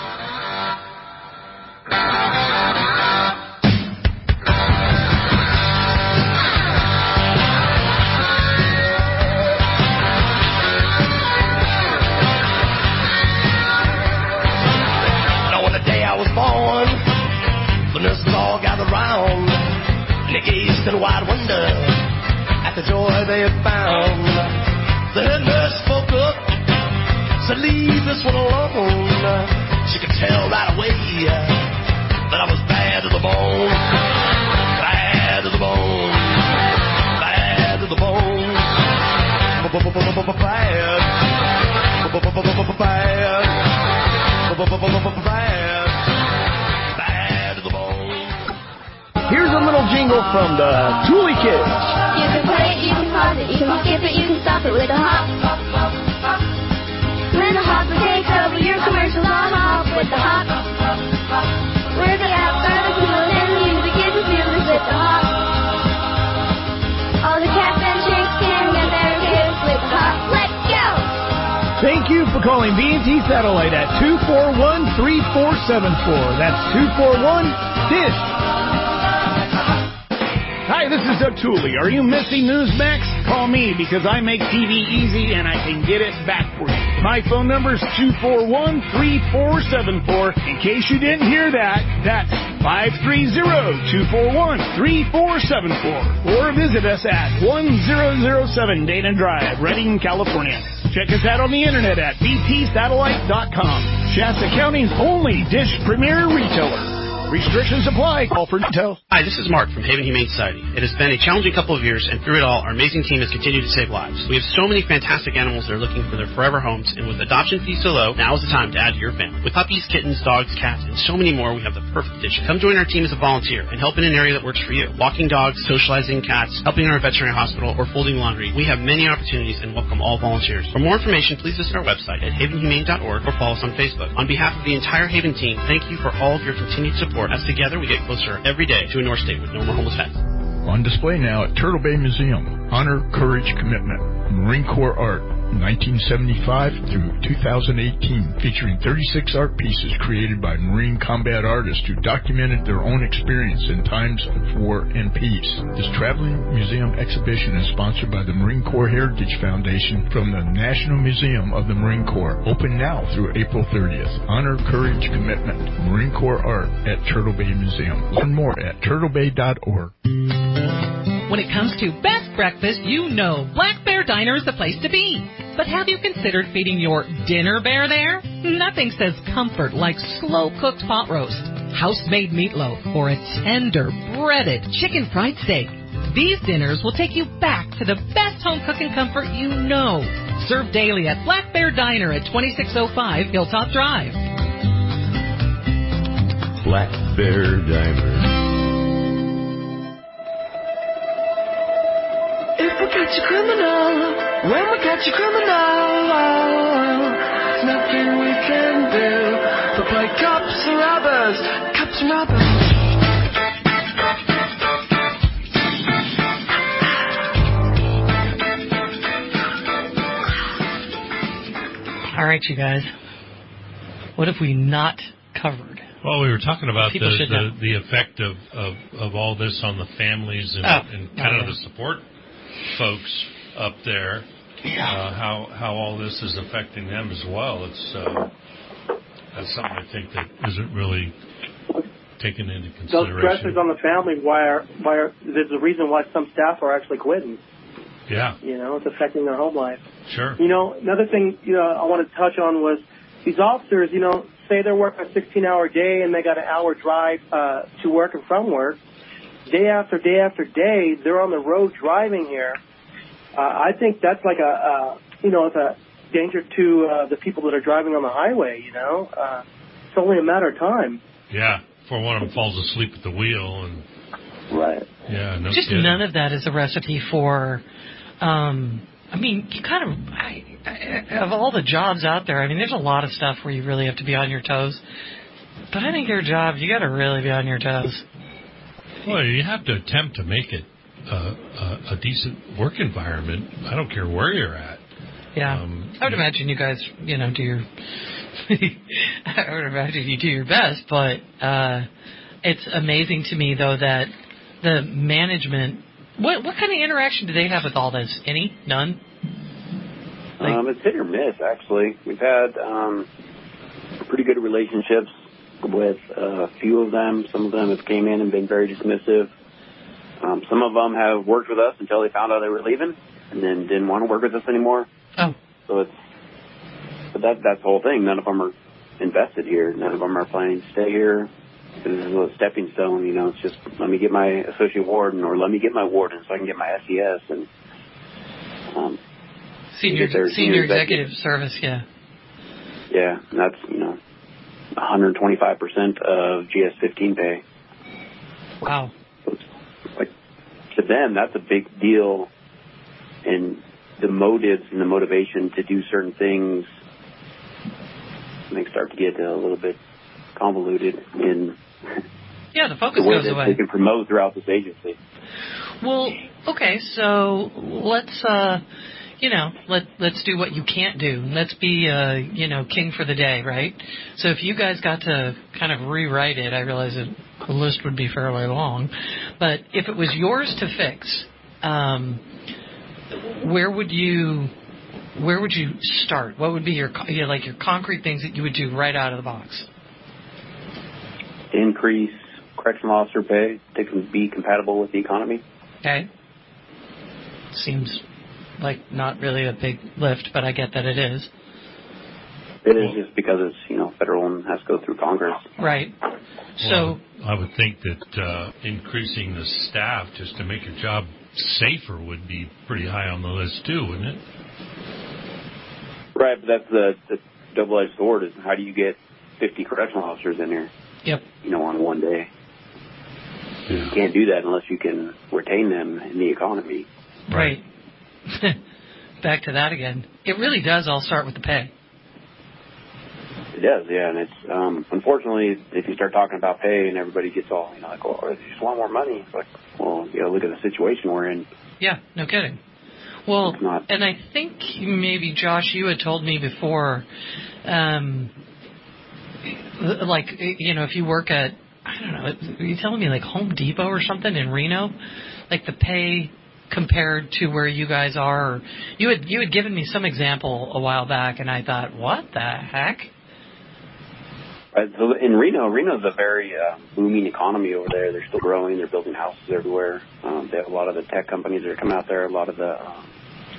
Now on the day I was born, the nurses all gathered round, and they gazed in wide wonder at the joy they had found. The head nurse spoke up, said, "Leave this one alone." She could tell right away that I was bad to the bone, bad to the bone, bad to the bone, bad, bad, bad to the bone. Here's a little jingle from the Thule Kids. You can play it, you can pause it, you can skip it, you can stop it with a hop. When the hopper takes over your commercials on hop with the hop. Where the apps are the cool and the music is the feelings with the hop. All the cats and chicks can get their kids with the hop. Let's go! Thank you for calling B and T Satellite at two four one, three four seven four. That's two four one, DISH. Hi, this is Doug Tooley. Are you missing Newsmax? Call me because I make T V easy and I can get it back for you. My phone number is two four one, three four seven four. In case you didn't hear that, that's five three zero, two four one, three four seven four. Or visit us at one zero zero seven Dana Drive, Redding, California. Check us out on the internet at b t satellite dot com. Shasta County's only Dish Premier retailer. Restrictions apply. Call for details. Hi, this is Mark from Haven Humane Society. It has been a challenging couple of years, and through it all, our amazing team has continued to save lives. We have so many fantastic animals that are looking for their forever homes, and with adoption fees so low, now is the time to add to your family. With puppies, kittens, dogs, cats, and so many more, we have the perfect addition. Come join our team as a volunteer and help in an area that works for you. Walking dogs, socializing cats, helping in our veterinary hospital, or folding laundry. We have many opportunities and welcome all volunteers. For more information, please visit our website at haven humane dot org or follow us on Facebook. On behalf of the entire Haven team, thank you for all of your continued support, as together we get closer every day to a North State with no more homeless pets. On display now at Turtle Bay Museum, Honor, Courage, Commitment, Marine Corps Art, nineteen seventy-five through two thousand eighteen, featuring thirty-six art pieces created by Marine combat artists who documented their own experience in times of war and peace. This traveling museum exhibition is sponsored by the Marine Corps Heritage Foundation from the National Museum of the Marine Corps. Open now through April thirtieth. Honor, Courage, Commitment, Marine Corps Art at Turtle Bay Museum. Learn more at turtle bay dot org. When it comes to best breakfast, you know Black Bear Diner is the place to be. But have you considered feeding your dinner bear there? Nothing says comfort like slow-cooked pot roast, house-made meatloaf, or a tender, breaded chicken fried steak. These dinners will take you back to the best home cooking comfort you know. Served daily at Black Bear Diner at twenty-six oh five Hilltop Drive. Black Bear Diner. If we catch a criminal, when we catch a criminal, nothing we can do but play cops and robbers, cops and robbers. All right, you guys. What have we not covered? Well, we were talking about the, People should the, know. the effect of, of, of all this on the families and, Oh, and kind oh, of yeah. the support folks up there, uh, how how all this is affecting them as well. It's uh, that's something I think that isn't really taken into Those consideration. stressors on the family, why are, why are, there's a reason why some staff are actually quitting. Yeah, You know, it's affecting their home life. sure. You know, another thing, you know, I want to touch on was these officers, you know, say they're working a sixteen-hour day and they got an hour drive uh, to work and from work, day after day after day, they're on the road driving here. Uh, I think that's like a, uh, you know, it's a danger to uh, the people that are driving on the highway, you know. Uh, it's only a matter of time. Yeah, before one of them falls asleep at the wheel. And Right. Yeah, no Just kidding. none of that is a recipe for, um, I mean, you kind of, I, I, of all the jobs out there, I mean, there's a lot of stuff where you really have to be on your toes. But I think your job, you got to really be on your toes. Well, you have to attempt to make it uh, a, a decent work environment. I don't care where you're at. Yeah. Um, I would imagine you guys, you know, do your, I would imagine you do your best, but uh, it's amazing to me, though, that the management, what what kind of interaction do they have with all this? Any? None? Like, Um, it's hit or miss, actually. We've had um, pretty good relationships with uh, a few of them. Some of them have came in and been very dismissive. Um, some of them have worked with us until they found out they were leaving and then didn't want to work with us anymore. Oh. So it's, but that, that's the whole thing. None of them are invested here. None of them are planning to stay here. This is a stepping stone, you know. It's just let me get my associate warden or let me get my warden so I can get my S E S and um, senior get their senior senior executive service, yeah. Yeah, and that's, you know, one hundred twenty-five percent of G S fifteen pay. Wow. So it's like, to them, that's a big deal. And the motives and the motivation to do certain things, they start to get a little bit convoluted in Yeah, the focus the way goes that away. they can promote throughout this agency. Well, okay, so let's, uh, you know, let let's do what you can't do. Let's be, uh, you know, king for the day, right? So if you guys got to kind of rewrite it, I realize that the list would be fairly long, but if it was yours to fix, um, where would you, where would you start? What would be your, you know, like your concrete things that you would do right out of the box? Increase correctional officer pay to com- be compatible with the economy. Okay. Seems like not really a big lift, but I get that it is. It is just because it's, you know, federal and has to go through Congress. Right. So well, I would think that uh, increasing the staff just to make your job safer would be pretty high on the list too, wouldn't it? Right, but that's the, the double-edged sword is how do you get fifty correctional officers in here? Yep. You know, on one day. Yeah. You can't do that unless you can retain them in the economy. Right. Back to that again. It really does all start with the pay. It does, yeah, and it's um, unfortunately if you start talking about pay and everybody gets all, you know, like, oh, they just want more money. It's like, well, you know, look at the situation we're in. Yeah, no kidding. Well, and I think maybe Josh, you had told me before, um, like, you know, if you work at, I don't know, are you telling me like Home Depot or something in Reno, like the pay compared to where you guys are? Or you had you had given me some example a while back, and I thought, what the heck? Right, so in Reno, Reno's a very uh, booming economy over there. They're still growing. They're building houses everywhere. Um, they have a lot of the tech companies that are coming out there. A lot of the, um,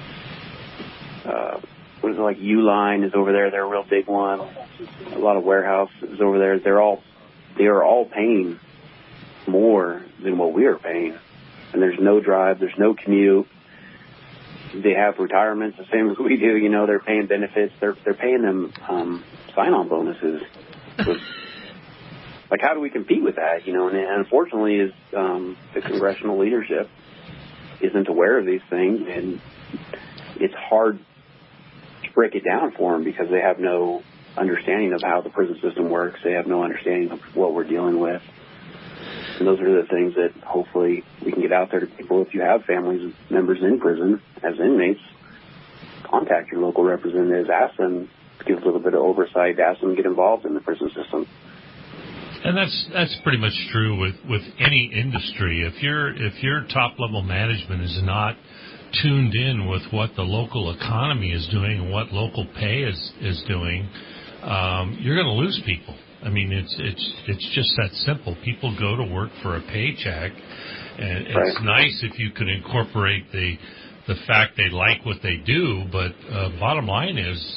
uh, what is it, like Uline is over there. They're a real big one. A lot of warehouses over there. They're all, they are all paying more than what we are paying. And there's no drive. There's no commute. They have retirements the same as we do. You know, they're paying benefits. They're they're paying them um, sign-on bonuses. With, like, how do we compete with that? You know, and, and unfortunately, is um, the congressional leadership isn't aware of these things, and it's hard to break it down for them because they have no understanding of how the prison system works. They have no understanding of what we're dealing with. And those are the things that hopefully we can get out there to people. If you have families members in prison as inmates, contact your local representatives, ask them, give a little bit of oversight, ask them to get involved in the prison system. And that's that's pretty much true with, with any industry. If your if your top level management is not tuned in with what the local economy is doing and what local pay is is doing, um, you're going to lose people. I mean, it's it's it's just that simple. People go to work for a paycheck, and it's right. nice if you can incorporate the the fact they like what they do. But uh, bottom line is,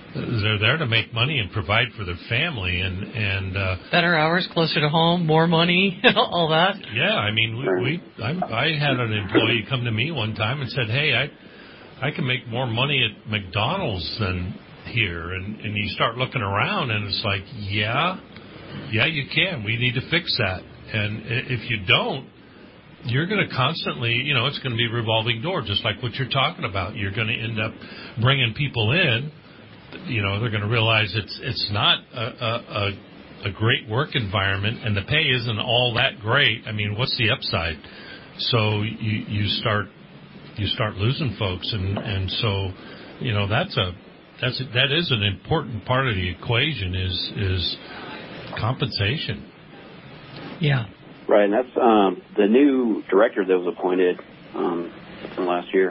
they're there to make money and provide for their family, and and uh, better hours, closer to home, more money, all that. Yeah, I mean, we, we I, I had an employee come to me one time and said, "Hey, I I can make more money at McDonald's than here," and and you start looking around, and it's like, yeah, yeah, you can. We need to fix that, and if you don't, you're going to constantly, you know, it's going to be a revolving door, just like what you're talking about. You're going to end up bringing people in. You know, they're going to realize it's it's not a, a, a great work environment, and the pay isn't all that great. I mean, what's the upside? So you you start you start losing folks, and, and so you know that's a that's a, that is an important part of the equation is is compensation. Yeah. Right, and that's um, the new director that was appointed um, from last year.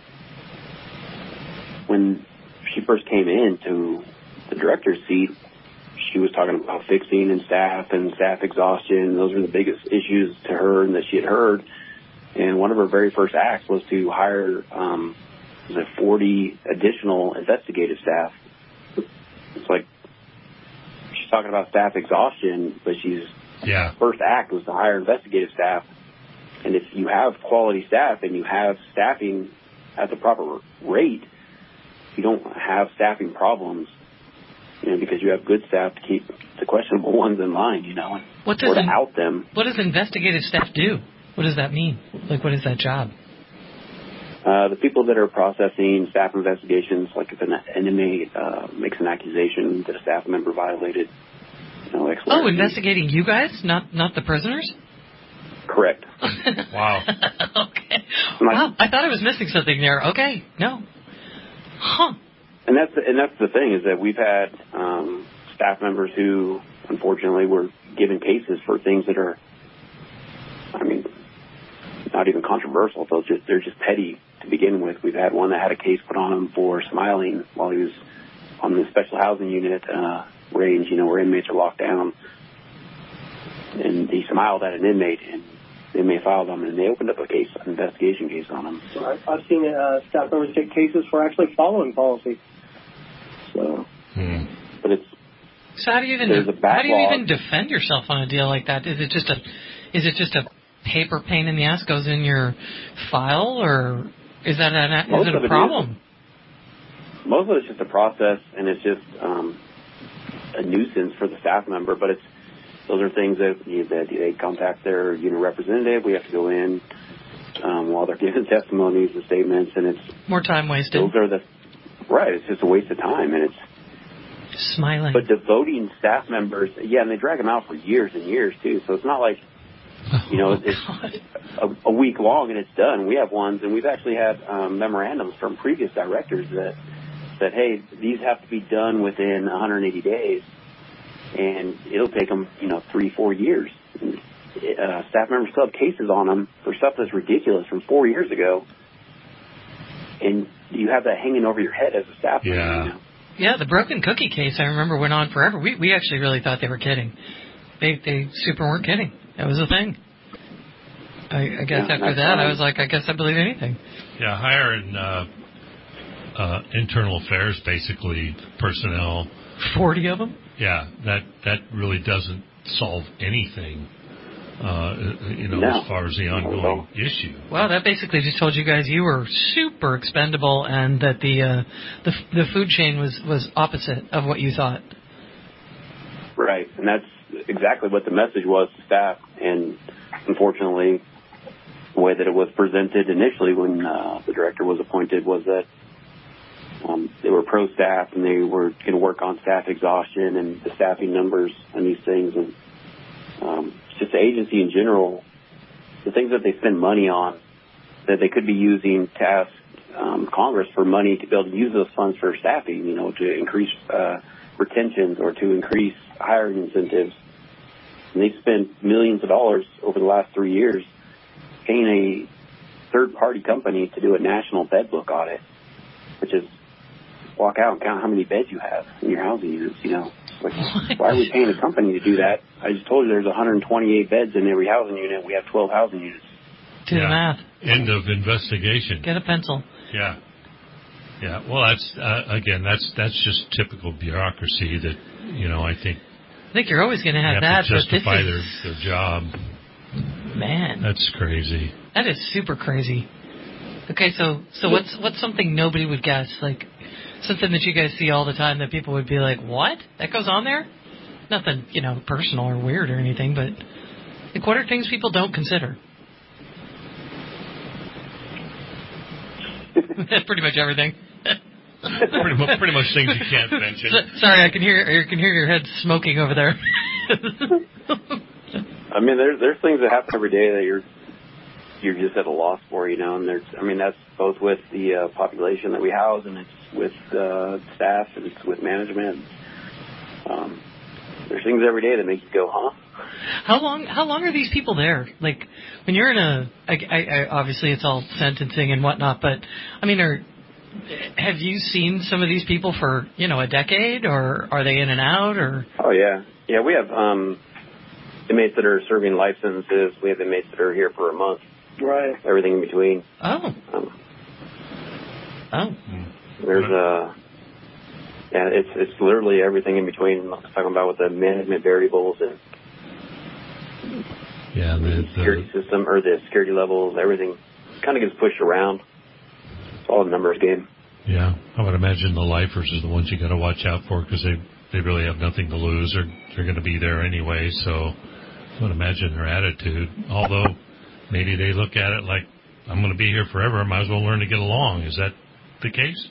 When she first came into the director's seat, she was talking about fixing and staff and staff exhaustion. Those were the biggest issues to her and that she had heard. And one of her very first acts was to hire um, was it forty additional investigative staff. It's like she's talking about staff exhaustion, but she's yeah. first act was to hire investigative staff. And if you have quality staff and you have staffing at the proper rate, you don't have staffing problems, you know, because you have good staff to keep the questionable ones in line, you know, what does or to in, out them. What does investigative staff do? What does that mean? Like, what is that job? Uh, the people that are processing staff investigations, like if an inmate uh, makes an accusation that a staff member violated, you know, oh, investigating you guys, not not the prisoners? Correct. Wow. Okay. Wow, I thought I was missing something there. Okay, no. Huh. And that's the, and that's the thing is that we've had um, staff members who, unfortunately, were given cases for things that are, I mean, not even controversial. They're just they're just petty to begin with. We've had one that had a case put on him for smiling while he was on the special housing unit uh, range, you know, where inmates are locked down, and he smiled at an inmate, and the inmate filed him, and they opened up a case, an investigation case on him. So I've, I've seen uh, staff members take cases for actually following policy. So, hmm. but it's so how do you even there's a how do you backlog. even defend yourself on a deal like that? Is it just a is it just a paper pain in the ass goes in your file, or is that an, is it a problem? Is, most of it's just a process, and it's just um, a nuisance for the staff member. But it's those are things that, that they contact their unit representative. We have to go in um, while they're giving testimonies and statements, and it's more time wasted. Those are the right. It's just a waste of time, and it's smiling. But devoting staff members, yeah, and they drag them out for years and years too. So it's not like, you know, oh, it's a, a week long and it's done. We have ones, and we've actually had um, memorandums from previous directors that said, hey, these have to be done within one hundred eighty days, and it'll take them, you know, three, four years. And, uh, staff members still have cases on them for stuff that's ridiculous from four years ago, and you have that hanging over your head as a staff member. Yeah. You know? Yeah, the broken cookie case, I remember, went on forever. We we actually really thought they were kidding. They they super weren't kidding. That was a thing. I, I guess yeah, after that, I was like, I guess I believe anything. Yeah, hiring uh, uh, internal affairs, basically, personnel. Forty of them? Yeah, that, that really doesn't solve anything, uh, you know, no. as far as the ongoing issue. Well, that basically just told you guys you were super expendable, and that the uh, the the food chain was, was opposite of what you thought. Right, and that's exactly what the message was to staff. And unfortunately, the way that it was presented initially when uh, the director was appointed was that um, they were pro-staff and they were going to work on staff exhaustion and the staffing numbers and these things. And um, just the agency in general, the things that they spend money on that they could be using to ask um, Congress for money to be able to use those funds for staffing, you know, to increase uh, retentions or to increase hiring incentives. And they spent millions of dollars over the last three years paying a third-party company to do a national bed book audit, which is walk out and count how many beds you have in your housing units, you know. Like, why are we paying a company to do that? I just told you there's one hundred twenty-eight beds in every housing unit. We have twelve housing units. Do yeah. the math. End of investigation. Get a pencil. Yeah. Yeah, well, that's uh, again, that's that's just typical bureaucracy. That you know, I think. I think you're always going to have that, to justify but this is, their their job. Man, that's crazy. That is super crazy. Okay, so so what's what's something nobody would guess? Like something that you guys see all the time that people would be like, "What? That goes on there?" Nothing, you know, personal or weird or anything, but like, what are things people don't consider? Pretty much everything. pretty, much, pretty much things you can't mention. So, sorry, I can hear I can hear your head smoking over there. I mean, there's there's things that happen every day that you're you're just at a loss for, you know. And there's, I mean, that's both with the uh, population that we house, and it's with uh, staff, and it's with management. Um, there's things every day that make you go, huh? How long? How long are these people there? Like, when you're in a, I, I, I, obviously it's all sentencing and whatnot, but I mean, are have you seen some of these people for, you know, a decade, or are they in and out, or? Oh yeah, yeah. We have um, inmates that are serving life sentences. We have inmates that are here for a month. Right. Everything in between. Oh. Um, oh. There's a. Uh, Yeah, it's it's literally everything in between. I'm talking about with the management variables and yeah, the, the security the, system or the security levels. Everything kind of gets pushed around. It's all a numbers game. Yeah, I would imagine the lifers are the ones you got to watch out for because they they really have nothing to lose. They're they're going to be there anyway. So I would imagine their attitude. Although maybe they look at it like, I'm going to be here forever. I might as well learn to get along. Is that the case?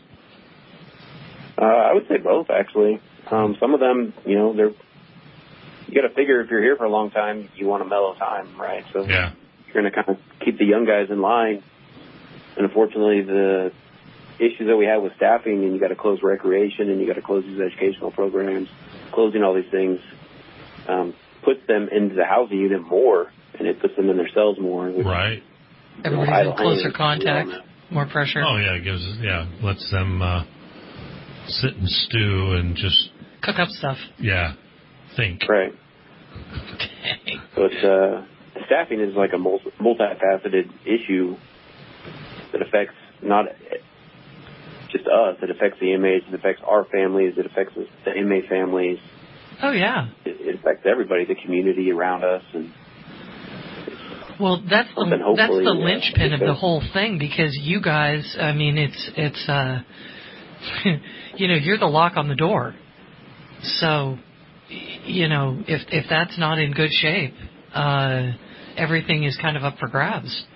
Uh, I would say both, actually. Um, some of them, you know, they're, you got to figure if you're here for a long time, you want a mellow time, right? So yeah. You're going to kind of keep the young guys in line. And unfortunately, the issues that we have with staffing, and you got to close recreation, and you got to close these educational programs, closing all these things, um, puts them into the housing unit more, and it puts them in their cells more. Which, right. Everybody's in closer contact, more pressure. Oh yeah, it gives yeah lets them. Uh, sit and stew and just cook up stuff. Yeah, think. Right. Dang. But uh, staffing is like a multi- multifaceted issue that affects not just us. It affects the inmates. It affects our families. It affects the inmate families. Oh yeah. It, it affects everybody, the community around us, and. Well, that's the that's the linchpin uh, of the whole thing, because you guys. I mean, it's it's. Uh, you know, you're the lock on the door. So, you know, if if that's not in good shape, uh, everything is kind of up for grabs.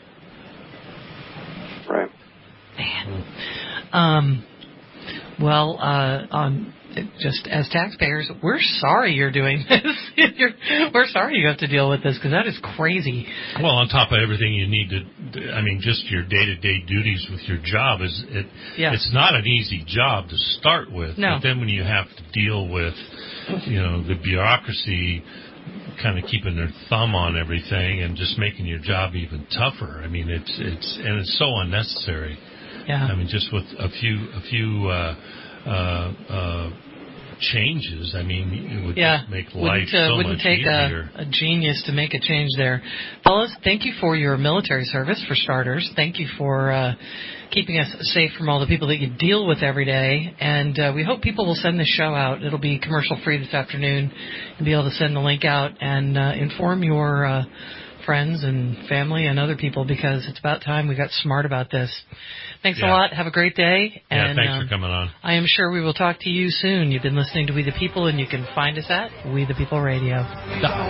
Right. Man. Um, well, uh, on just as taxpayers, we're sorry you're doing this. you're, we're sorry you have to deal with this, because that is crazy. Well, on top of everything you need to, I mean, just your day-to-day duties with your job, is it? Yeah. It's not an easy job to start with. No. But then when you have to deal with, you know, the bureaucracy kind of keeping their thumb on everything and just making your job even tougher. I mean, it's it's and it's so unnecessary. Yeah. I mean, just with a few a few. Uh, uh, uh, changes, I mean, it would yeah. just make life wouldn't, uh, so wouldn't much take easier. A, a genius to make a change there. Fellas, thank you for your military service, for starters. Thank you for uh, keeping us safe from all the people that you deal with every day. And uh, we hope people will send this show out. It'll be commercial-free this afternoon. You'll be able to send the link out and uh, inform your uh, friends and family and other people, because it's about time we got smart about this. Thanks yeah. a lot. Have a great day. Yeah, and, thanks um, for coming on. I am sure we will talk to you soon. You've been listening to We the People, and you can find us at We the People Radio. We got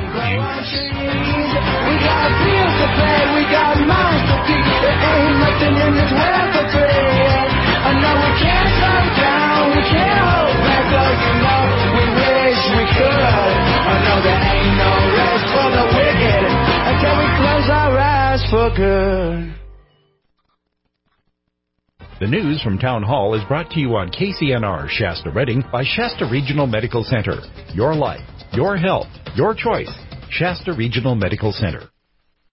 bills to pay, we got mouths to feed. There ain't nothing in this world for free. I know we can't slow down, we can't hold back, though you know we wish we could. I know there ain't no rest for the wicked until we close our eyes for good. The news from Town Hall is brought to you on K C N R Shasta Redding by Shasta Regional Medical Center. Your life, your health, your choice. Shasta Regional Medical Center.